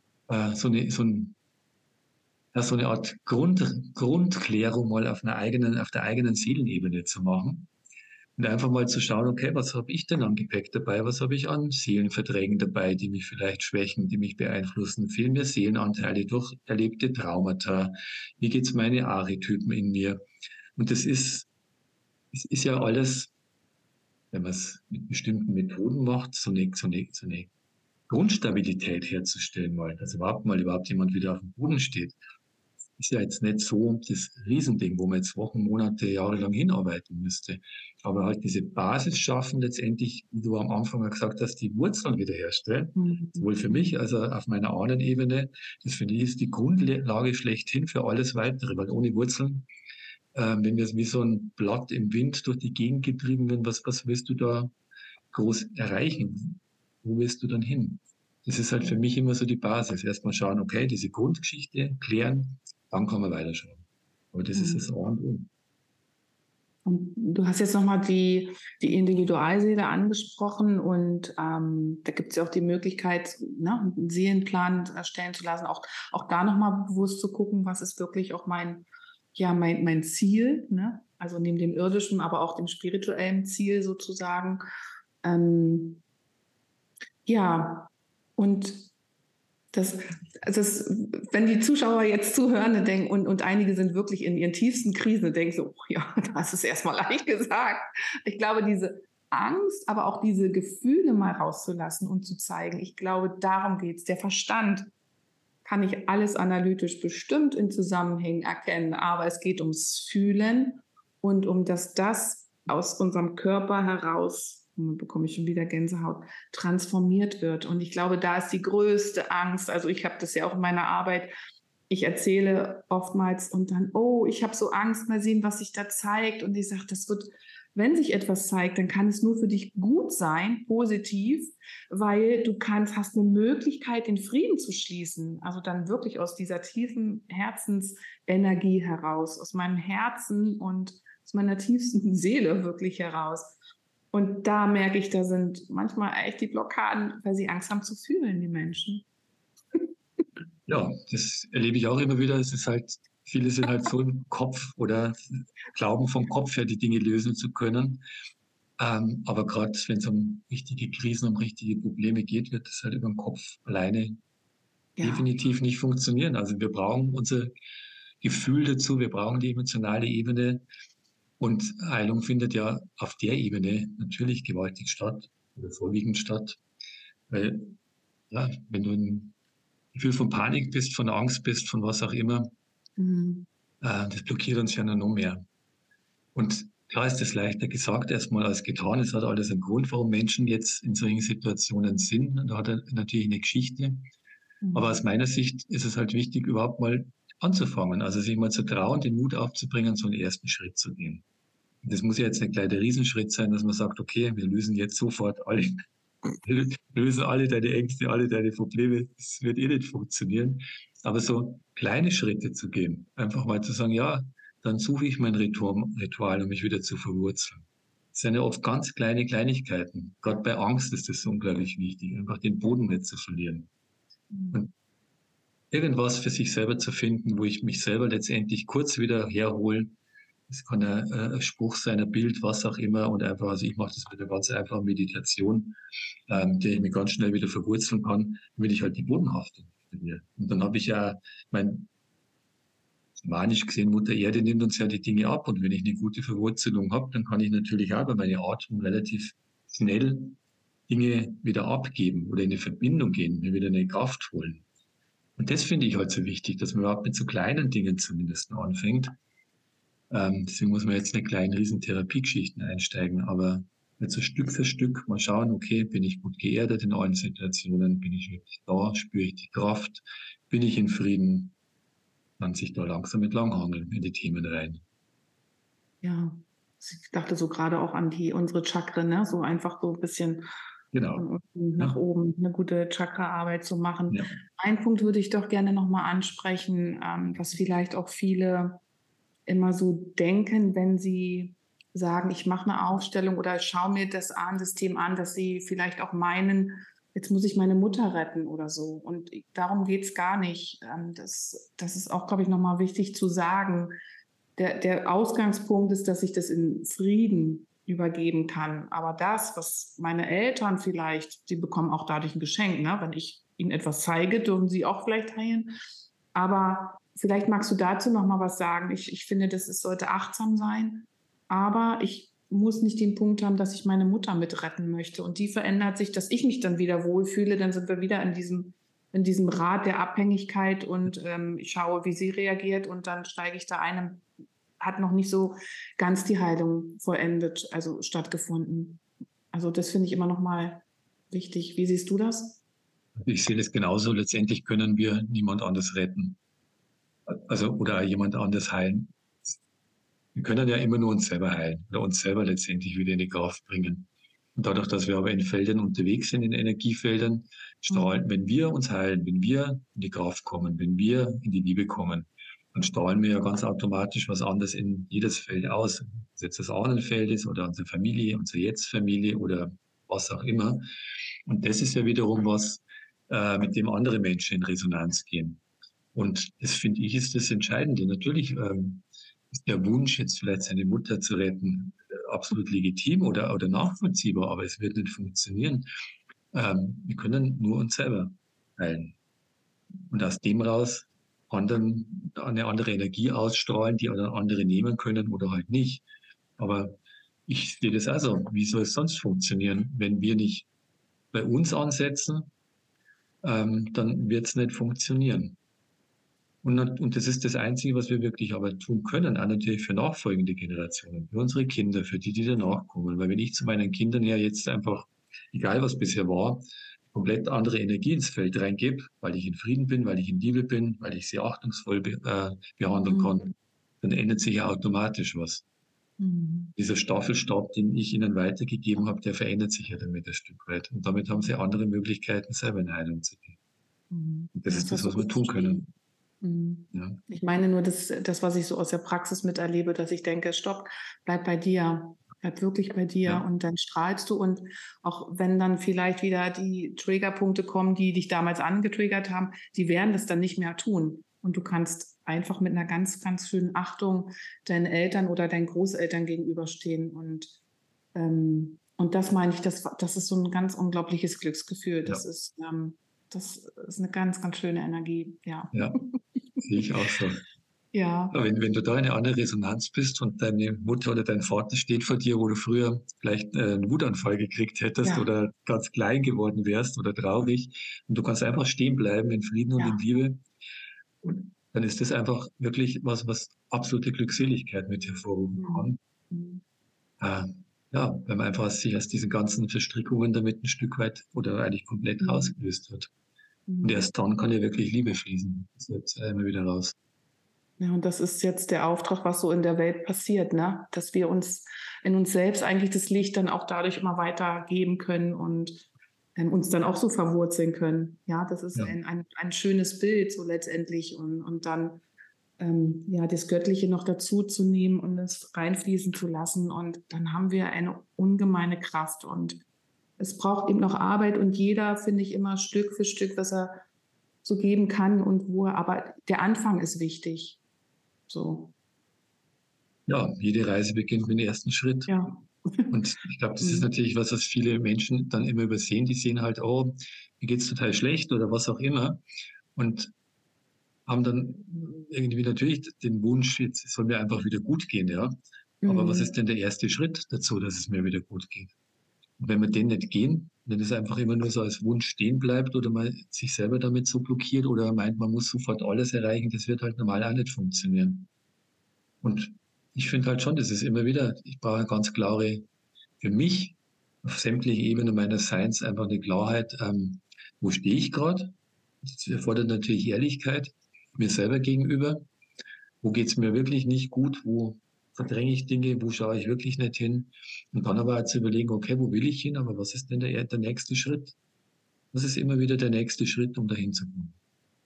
so eine Art Grundklärung mal auf der eigenen Seelenebene zu machen. Und einfach mal zu schauen, okay, was habe ich denn an Gepäck dabei? Was habe ich an Seelenverträgen dabei, die mich vielleicht schwächen, die mich beeinflussen? Fehlen mir Seelenanteile durch erlebte Traumata? Wie geht's meine Archetypen in mir? Und es ist ja alles, wenn man es mit bestimmten Methoden macht, so eine Grundstabilität herzustellen mal, dass überhaupt jemand wieder auf dem Boden steht. Ist ja jetzt nicht so das Riesending, wo man jetzt Wochen, Monate, Jahre lang hinarbeiten müsste. Aber halt diese Basis schaffen, letztendlich, wie du am Anfang gesagt hast, die Wurzeln wiederherstellen. Mhm. Sowohl für mich als auch auf meiner Ahnenebene. Das finde ich ist die Grundlage schlechthin für alles Weitere, weil ohne Wurzeln, wenn wir wie so ein Blatt im Wind durch die Gegend getrieben werden, was willst du da groß erreichen? Wo willst du dann hin? Das ist halt für mich immer so die Basis. Erstmal schauen, okay, diese Grundgeschichte klären, dann kann man weiterschauen. Aber das ist das A Mhm. und O. Und du hast jetzt noch mal die Individualseele angesprochen und, da gibt's ja auch die Möglichkeit, ne, 'n Seelenplan erstellen zu lassen, auch da noch mal bewusst zu gucken, was ist wirklich auch mein Ziel, ne? Also, neben dem irdischen, aber auch dem spirituellen Ziel sozusagen. Ähm, ja, und das das wenn die Zuschauer jetzt zuhören und denken und einige sind wirklich in ihren tiefsten Krisen und denken so: „Oh ja, das ist erst mal leicht gesagt.“ Ich glaube, diese Angst, aber auch diese Gefühle mal rauszulassen und zu zeigen. Ich glaube, darum geht's. Der Verstand kann nicht alles analytisch bestimmt in Zusammenhängen erkennen, aber es geht ums Fühlen und um das aus unserem Körper heraus, nun bekomme ich schon wieder Gänsehaut, transformiert wird. Und ich glaube, da ist die größte Angst. Also ich habe das ja auch in meiner Arbeit. Ich erzähle oftmals und dann, oh, ich habe so Angst, mal sehen, was sich da zeigt. Und ich sage, das wird, wenn sich etwas zeigt, dann kann es nur für dich gut sein, positiv, weil du hast eine Möglichkeit, den Frieden zu schließen. Also dann wirklich aus dieser tiefen Herzensenergie heraus, aus meinem Herzen und aus meiner tiefsten Seele wirklich heraus. Und da merke ich, da sind manchmal echt die Blockaden, weil sie Angst haben zu fühlen, die Menschen. Ja, das erlebe ich auch immer wieder. Es ist halt, viele sind halt so im Kopf oder glauben vom Kopf her die Dinge lösen zu können. Aber gerade wenn es um richtige Krisen, um richtige Probleme geht, wird es halt über den Kopf alleine Ja. definitiv nicht funktionieren. Also wir brauchen unser Gefühl dazu, wir brauchen die emotionale Ebene. Und Heilung findet ja auf der Ebene natürlich gewaltig statt oder vorwiegend statt. Weil, ja, wenn du ein Gefühl von Panik bist, von Angst bist, von was auch immer, Mhm. das blockiert uns ja noch mehr. Und klar ist es leichter gesagt erstmal als getan. Es hat alles einen Grund, warum Menschen jetzt in solchen Situationen sind. Und da hat er natürlich eine Geschichte. Aber Mhm. aus meiner Sicht ist es halt wichtig, überhaupt mal anzufangen. Also sich mal zu trauen, den Mut aufzubringen, so einen ersten Schritt zu gehen. Und das muss ja jetzt nicht gleich der Riesenschritt sein, dass man sagt, okay, wir lösen jetzt sofort alle, wir lösen alle deine Ängste, alle deine Probleme. Das wird eh nicht funktionieren. Aber so kleine Schritte zu gehen, einfach mal zu sagen, ja, dann suche ich mein Ritual, um mich wieder zu verwurzeln. Das sind ja oft ganz kleine Kleinigkeiten. Gerade bei Angst ist das unglaublich wichtig, einfach den Boden nicht zu verlieren. Mhm. Und irgendwas für sich selber zu finden, wo ich mich selber letztendlich kurz wieder herhole. Das kann ein Spruch sein, ein Bild, was auch immer. Und einfach, also ich mache das mit einer ganz einfachen Meditation, der ich mich ganz schnell wieder verwurzeln kann, damit ich halt die Bodenhaftung verliere. Und dann habe ich ja, mein, manisch gesehen, Mutter Erde nimmt uns ja die Dinge ab. Und wenn ich eine gute Verwurzelung habe, dann kann ich natürlich auch bei meiner Atmung relativ schnell Dinge wieder abgeben oder in eine Verbindung gehen, mir wieder eine Kraft holen. Und das finde ich halt so wichtig, dass man überhaupt mit so kleinen Dingen zumindest anfängt. Deswegen muss man jetzt nicht gleich in riesen Therapiegeschichten einsteigen, aber jetzt so Stück für Stück mal schauen, okay, bin ich gut geerdet in allen Situationen, bin ich wirklich da, spüre ich die Kraft, bin ich in Frieden, dann sich da langsam mit langhangeln in die Themen rein. Ja, ich dachte so gerade auch an unsere Chakren, ne? So einfach so ein bisschen Genau. von unten nach Ja, oben eine gute Chakraarbeit zu machen. ja. Einen Punkt würde ich doch gerne noch mal ansprechen, was vielleicht auch viele immer so denken, wenn sie sagen, ich mache eine Aufstellung oder schaue mir das Ahnensystem an, dass sie vielleicht auch meinen, jetzt muss ich meine Mutter retten oder so. Und darum geht's gar nicht. Das ist auch, glaube ich, noch mal wichtig zu sagen. Der Ausgangspunkt ist, dass ich das in Frieden übergeben kann. Aber das, was meine Eltern vielleicht, sie bekommen auch dadurch ein Geschenk, ne? Wenn ich ihnen etwas zeige, dürfen sie auch vielleicht heilen. Aber vielleicht magst du dazu noch mal was sagen. Ich finde, es sollte achtsam sein, aber ich muss nicht den Punkt haben, dass ich meine Mutter mit retten möchte. Und die verändert sich, dass ich mich dann wieder wohlfühle. Dann sind wir wieder in diesem Rad der Abhängigkeit und ich schaue, wie sie reagiert und dann steige ich da ein. Hat noch nicht so ganz die Heilung vollendet, also stattgefunden. Also das finde ich immer noch mal wichtig. Wie siehst du das? Ich sehe das genauso. Letztendlich können wir niemand anders retten. Also, oder jemand anders heilen. Wir können ja immer nur uns selber heilen oder uns selber letztendlich wieder in die Kraft bringen. Und dadurch, dass wir aber in Feldern unterwegs sind, in Energiefeldern, strahlen, wenn wir uns heilen, wenn wir in die Kraft kommen, wenn wir in die Liebe kommen, dann strahlen wir ja ganz automatisch was anderes in jedes Feld aus. Ob es jetzt das Ahnenfeld ist oder unsere Familie, unsere Jetzt-Familie oder was auch immer. Und das ist ja wiederum was, mit dem andere Menschen in Resonanz gehen. Und das finde ich ist das Entscheidende. Natürlich ist der Wunsch, jetzt vielleicht seine Mutter zu retten, absolut legitim oder nachvollziehbar, aber es wird nicht funktionieren. Wir können nur uns selber heilen. Und aus dem raus eine andere Energie ausstrahlen, die dann andere nehmen können oder halt nicht. Aber ich sehe das also. Wie soll es sonst funktionieren? Wenn wir nicht bei uns ansetzen, dann wird es nicht funktionieren. Und das ist das Einzige, was wir wirklich aber tun können, auch natürlich für nachfolgende Generationen, für unsere Kinder, für die, die danach kommen. Weil wenn ich zu meinen Kindern ja jetzt einfach, egal was bisher war, komplett andere Energie ins Feld reingebe, weil ich in Frieden bin, weil ich in Liebe bin, weil ich sie achtungsvoll behandeln Mhm. kann, dann ändert sich ja automatisch was. Mhm. Dieser Staffelstab, den ich ihnen weitergegeben habe, der verändert sich ja damit ein Stück weit. Und damit haben sie andere Möglichkeiten, selber in Heilung zu gehen. Mhm. Und das Ja, das ist das, hast du was wir gut tun können. beschrieben. Mhm. Ja, Ich meine nur, das, was ich so aus der Praxis miterlebe, dass ich denke, stopp, bleib bei dir, bleib wirklich bei dir ja, und dann strahlst du und auch wenn dann vielleicht wieder die Triggerpunkte kommen, die dich damals angetriggert haben, die werden das dann nicht mehr tun. Und du kannst einfach mit einer ganz, ganz schönen Achtung deinen Eltern oder deinen Großeltern gegenüberstehen und das meine ich, das ist so ein ganz unglaubliches Glücksgefühl. ja, Das ist eine ganz, ganz schöne Energie, ja. ja, sehe ich auch so. Ja, Ja, wenn du da in eine andere Resonanz bist und deine Mutter oder dein Vater steht vor dir, wo du früher vielleicht einen Wutanfall gekriegt hättest ja, oder ganz klein geworden wärst oder traurig und du kannst einfach stehen bleiben in Frieden und in ja. Liebe, und dann ist das einfach wirklich was, was absolute Glückseligkeit mit hervorrufen Mhm. kann. Mhm. Äh, ja, wenn man einfach sich aus diesen ganzen Verstrickungen damit ein Stück weit oder eigentlich komplett Mhm. rausgelöst hat. Und Mhm. erst dann kann ja wirklich Liebe fließen. Das wird immer wieder raus. Ja, und das ist jetzt der Auftrag, was so in der Welt passiert, ne? Dass wir uns in uns selbst eigentlich das Licht dann auch dadurch immer weitergeben können und uns dann auch so verwurzeln können. Ja, das ist Ja, ein schönes Bild so letztendlich und dann ja, das Göttliche noch dazu zu nehmen und es reinfließen zu lassen. Und dann haben wir eine ungemeine Kraft. Und es braucht eben noch Arbeit und jeder, finde ich, immer Stück für Stück, was er so geben kann und wo er, aber der Anfang ist wichtig. So, ja, jede Reise beginnt mit dem ersten Schritt. ja. Und ich glaube, das ist Mhm. natürlich was, was viele Menschen dann immer übersehen. Die sehen halt, oh, mir geht's total schlecht oder was auch immer. Und haben dann irgendwie natürlich den Wunsch, jetzt soll mir einfach wieder gut gehen, ja. Aber was ist Mhm. denn der erste Schritt dazu, dass es mir wieder gut geht? Und wenn wir den nicht gehen, wenn es einfach immer nur so als Wunsch stehen bleibt oder man sich selber damit so blockiert oder meint, man muss sofort alles erreichen, das wird halt normal auch nicht funktionieren. Und ich finde halt schon, das ist immer wieder, ich brauche eine ganz klare, für mich auf sämtlichen Ebenen meines Seins einfach eine Klarheit, wo stehe ich gerade? Das erfordert natürlich Ehrlichkeit mir selber gegenüber. Wo geht es mir wirklich nicht gut? Wo verdränge ich Dinge? Wo schaue ich wirklich nicht hin? Und dann aber auch zu überlegen, okay, wo will ich hin? Aber was ist denn der nächste Schritt? Was ist immer wieder der nächste Schritt, um dahin zu kommen?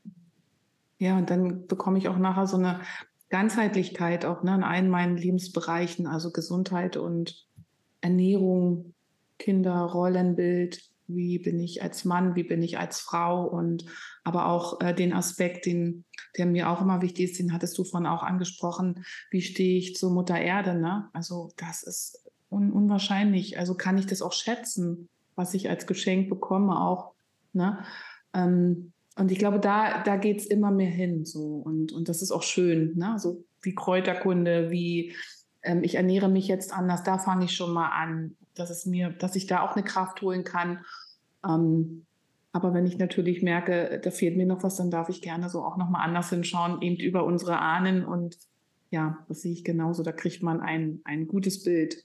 Ja, und dann bekomme ich auch nachher so eine Ganzheitlichkeit auch, ne, in allen meinen Lebensbereichen, also Gesundheit und Ernährung, Kinder, Rollenbild, wie bin ich als Mann, wie bin ich als Frau und aber auch den Aspekt, der mir auch immer wichtig ist, den hattest du vorhin auch angesprochen, wie stehe ich zur Mutter Erde, ne? Also das ist unwahrscheinlich. Also kann ich das auch schätzen, was ich als Geschenk bekomme, auch, ne? Und ich glaube, da geht es immer mehr hin so und das ist auch schön, ne? So wie Kräuterkunde, wie ich ernähre mich jetzt anders, da fange ich schon mal an, dass ich da auch eine Kraft holen kann. Ähm, aber wenn ich natürlich merke, da fehlt mir noch was, dann darf ich gerne so auch noch mal anders hinschauen, eben über unsere Ahnen und ja, das sehe ich genauso. Da kriegt man ein gutes Bild.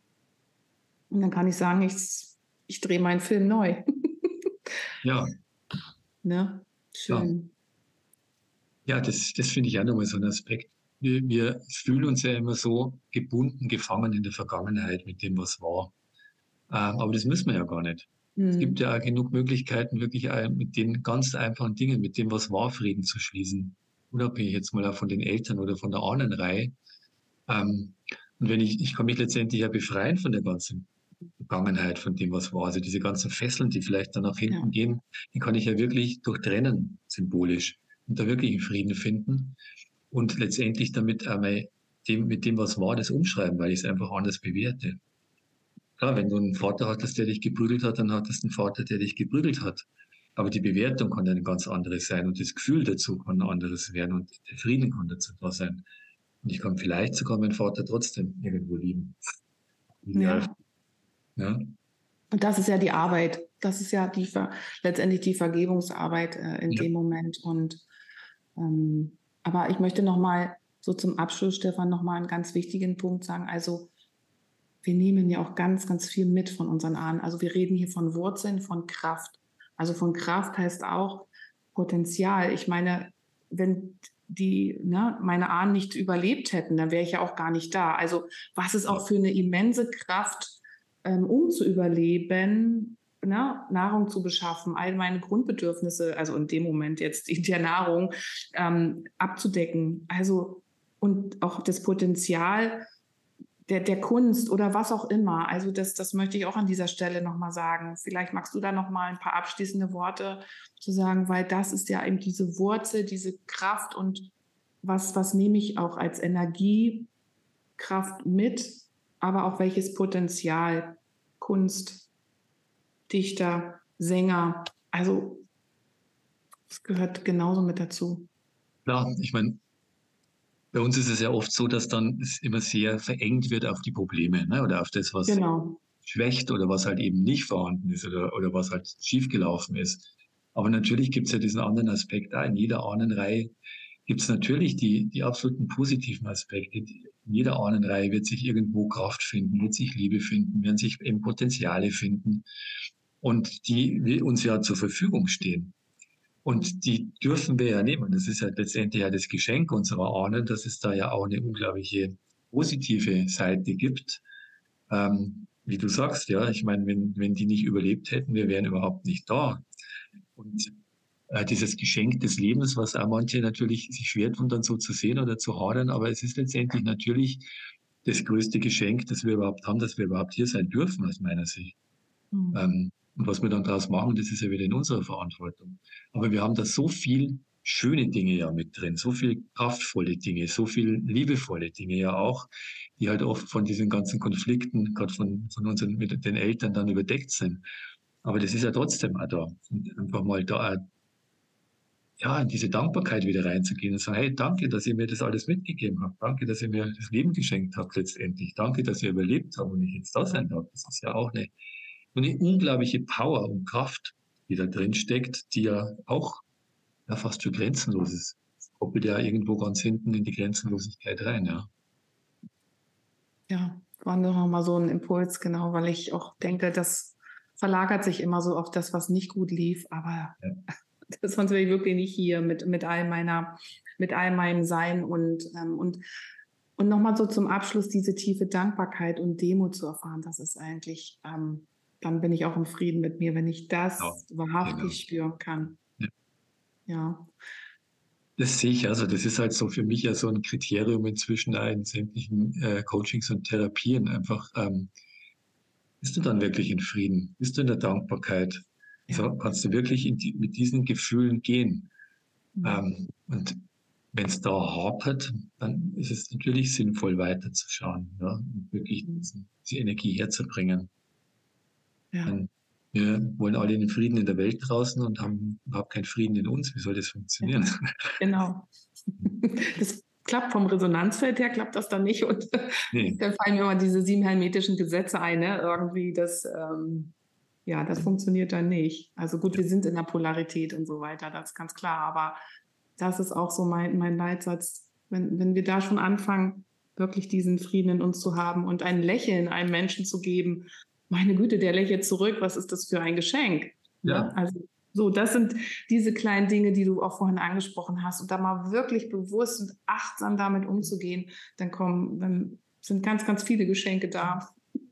Und dann kann ich sagen, ich drehe meinen Film neu. Ja, Ne? ja, Schön. ja, das finde ich auch nochmal so ein Aspekt. Wir fühlen uns ja immer so gebunden, gefangen in der Vergangenheit mit dem, was war. Aber das müssen wir ja gar nicht. Es gibt Mhm. ja auch genug Möglichkeiten, wirklich auch mit den ganz einfachen Dingen, mit dem, was war, Frieden zu schließen. Unabhängig jetzt mal auch von den Eltern oder von der Ahnenreihe. Ähm, und wenn ich kann mich letztendlich ja befreien von der ganzen Vergangenheit, von dem, was war. Also diese ganzen Fesseln, die vielleicht dann nach Ja. hinten gehen, die kann ich ja wirklich durchtrennen, symbolisch, und da wirklich einen Frieden finden und letztendlich damit einmal mit dem, was war, das umschreiben, weil ich es einfach anders bewerte. Klar, wenn du einen Vater hattest, der dich geprügelt hat, dann hattest du einen Vater, der dich geprügelt hat. Aber die Bewertung kann eine ganz andere sein und das Gefühl dazu kann ein anderes werden und der Frieden kann dazu da sein. Und ich kann vielleicht sogar meinen Vater trotzdem irgendwo lieben. Ideal. Ja. Und das ist ja die Arbeit. Das ist ja letztendlich die Vergebungsarbeit in dem Moment. Und aber ich möchte noch mal so zum Abschluss, Stefan, noch mal einen ganz wichtigen Punkt sagen. Also wir nehmen ja auch ganz, ganz viel mit von unseren Ahnen. Also wir reden hier von Wurzeln, von Kraft. Also von Kraft heißt auch Potenzial. Ich meine, wenn meine Ahnen nicht überlebt hätten, dann wäre ich ja auch gar nicht da. Also was ist auch für eine immense Kraft, um zu überleben, Nahrung zu beschaffen, all meine Grundbedürfnisse, also in dem Moment jetzt der Nahrung, abzudecken. Also und auch das Potenzial der Kunst oder was auch immer. Also das möchte ich auch an dieser Stelle nochmal sagen. Vielleicht magst du da nochmal ein paar abschließende Worte zu sagen, weil das ist ja eben diese Wurzel, diese Kraft und was nehme ich auch als Energiekraft mit, aber auch welches Potenzial, Kunst, Dichter, Sänger, also es gehört genauso mit dazu. Klar, ich meine, bei uns ist es ja oft so, dass dann es immer sehr verengt wird auf die Probleme, ne? Oder auf das, was schwächt oder was halt eben nicht vorhanden ist oder was halt schiefgelaufen ist. Aber natürlich gibt es ja diesen anderen Aspekt da. In jeder Ahnenreihe gibt es natürlich die absoluten positiven Aspekte. In jeder Ahnenreihe wird sich irgendwo Kraft finden, wird sich Liebe finden, werden sich eben Potenziale finden und die uns ja zur Verfügung stehen. Und die dürfen wir ja nehmen. Das ist ja letztendlich ja das Geschenk unserer Ahnen, dass es da ja auch eine unglaubliche positive Seite gibt. Wie du sagst, ja, ich meine, wenn die nicht überlebt hätten, wir wären überhaupt nicht da. Und dieses Geschenk des Lebens, was auch manche natürlich sich schwer tun, dann so zu sehen oder zu hadern, aber es ist letztendlich natürlich das größte Geschenk, das wir überhaupt haben, dass wir überhaupt hier sein dürfen, aus meiner Sicht. Und was wir dann daraus machen, das ist ja wieder in unserer Verantwortung. Aber wir haben da so viel schöne Dinge ja mit drin, so viel kraftvolle Dinge, so viel liebevolle Dinge ja auch, die halt oft von diesen ganzen Konflikten, gerade von unseren, mit den Eltern dann überdeckt sind. Aber das ist ja trotzdem auch da. Und einfach mal da, ja, in diese Dankbarkeit wieder reinzugehen und sagen, hey, danke, dass ihr mir das alles mitgegeben habt. Danke, dass ihr mir das Leben geschenkt habt letztendlich. Danke, dass ihr überlebt habt und ich jetzt da sein darf. Das ist ja auch eine unglaubliche Power und Kraft, die da drin steckt, die ja auch fast schon grenzenlos ist. Das koppelt ja irgendwo ganz hinten in die Grenzenlosigkeit rein, ja. Ja, war nur noch mal so ein Impuls, genau, weil ich auch denke, das verlagert sich immer so auf das, was nicht gut lief, aber sonst wäre ich wirklich nicht hier mit all meinem Sein und nochmal so zum Abschluss diese tiefe Dankbarkeit und Demut zu erfahren, das ist eigentlich, dann bin ich auch im Frieden mit mir, wenn ich das wahrhaftig spüren kann. Ja. Das sehe ich, also das ist halt so für mich ja so ein Kriterium inzwischen in sämtlichen Coachings und Therapien einfach, bist du dann wirklich in Frieden? Bist du in der Dankbarkeit? Also kannst du wirklich mit diesen Gefühlen gehen? Und wenn es da hapert, dann ist es natürlich sinnvoll, weiterzuschauen, ja, und wirklich diese Energie herzubringen. Dann, wir wollen alle den Frieden in der Welt draußen und haben überhaupt keinen Frieden in uns. Wie soll das funktionieren? Ja, genau. Das klappt vom Resonanzfeld her, klappt das dann nicht. Und dann fallen mir immer diese 7 hermetischen Gesetze ein, ne? Irgendwie das funktioniert dann nicht. Also gut, wir sind in der Polarität und so weiter, das ist ganz klar. Aber das ist auch so mein Leitsatz. Wenn wir da schon anfangen, wirklich diesen Frieden in uns zu haben und ein Lächeln einem Menschen zu geben, meine Güte, der lächelt zurück, was ist das für ein Geschenk? Ja. Also so, das sind diese kleinen Dinge, die du auch vorhin angesprochen hast. Und da mal wirklich bewusst und achtsam damit umzugehen, dann sind ganz, ganz viele Geschenke da.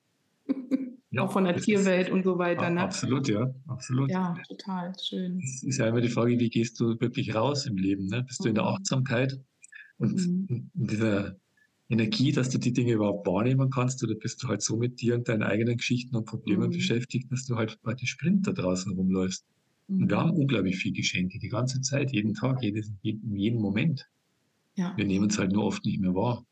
Ja, auch von der Tierwelt und so weiter. Ne? Absolut, ja, absolut. Ja, total schön. Es ist ja immer die Frage, wie gehst du wirklich raus im Leben? Ne? Bist du in der Achtsamkeit und in dieser Energie, dass du die Dinge überhaupt wahrnehmen kannst, oder bist du halt so mit dir und deinen eigenen Geschichten und Problemen beschäftigt, dass du halt praktisch Sprint da draußen rumläufst? Und wir haben unglaublich viel Geschenke, die ganze Zeit, jeden Tag, in jedem Moment. Ja. Wir nehmen es halt nur oft nicht mehr wahr.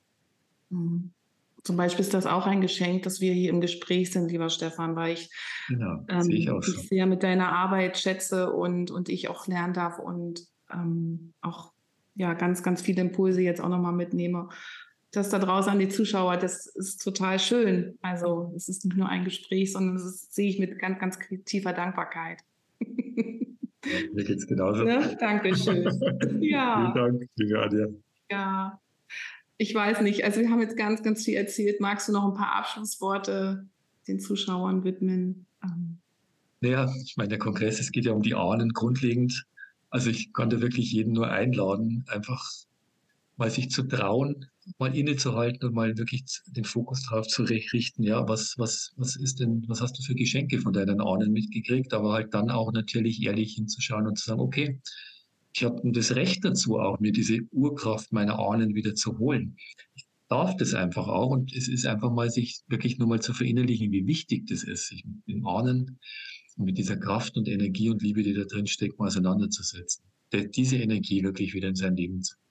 Zum Beispiel ist das auch ein Geschenk, dass wir hier im Gespräch sind, lieber Stefan, weil ich sehe ich auch so. dich sehr mit deiner Arbeit schätze und ich auch lernen darf und auch ganz, ganz viele Impulse jetzt auch nochmal mitnehme. das da draußen an die Zuschauer, das ist total schön. Also es ist nicht nur ein Gespräch, sondern sehe ich mit ganz, ganz tiefer Dankbarkeit. Mir geht's genauso. Ne? Dankeschön. Vielen Ja, Dank, liebe Anja. ja. Ich weiß nicht. Also wir haben jetzt ganz, ganz viel erzählt. Magst du noch ein paar Abschlussworte den Zuschauern widmen? Naja, ich meine, der Kongress, es geht ja um die Ahnen grundlegend. Also ich kann da wirklich jeden nur einladen, einfach mal sich zu trauen, mal innezuhalten und mal wirklich den Fokus drauf zu richten. Ja, was ist denn, was hast du für Geschenke von deinen Ahnen mitgekriegt? Aber halt dann auch natürlich ehrlich hinzuschauen und zu sagen, okay, ich habe das Recht dazu auch, mir diese Urkraft meiner Ahnen wieder zu holen. Ich darf das einfach auch und es ist einfach mal, sich wirklich nur mal zu verinnerlichen, wie wichtig das ist, sich mit den Ahnen und mit dieser Kraft und Energie und Liebe, die da drin steckt, mal auseinanderzusetzen. Diese Energie wirklich wieder in sein Leben zu.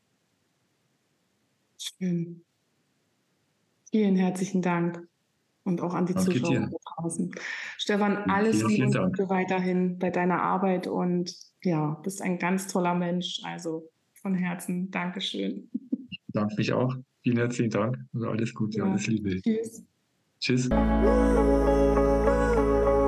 Schön. Vielen herzlichen Dank und auch an die Danke Zuschauer dir. da draußen. Stefan, alles Vielen, Liebe vielen und Dank. Gute weiterhin bei deiner Arbeit und ja, bist ein ganz toller Mensch. Also von Herzen Dankeschön. Ich bedanke mich auch. Vielen herzlichen Dank und alles Gute, Ja, alles Liebe. tschüss. Tschüss.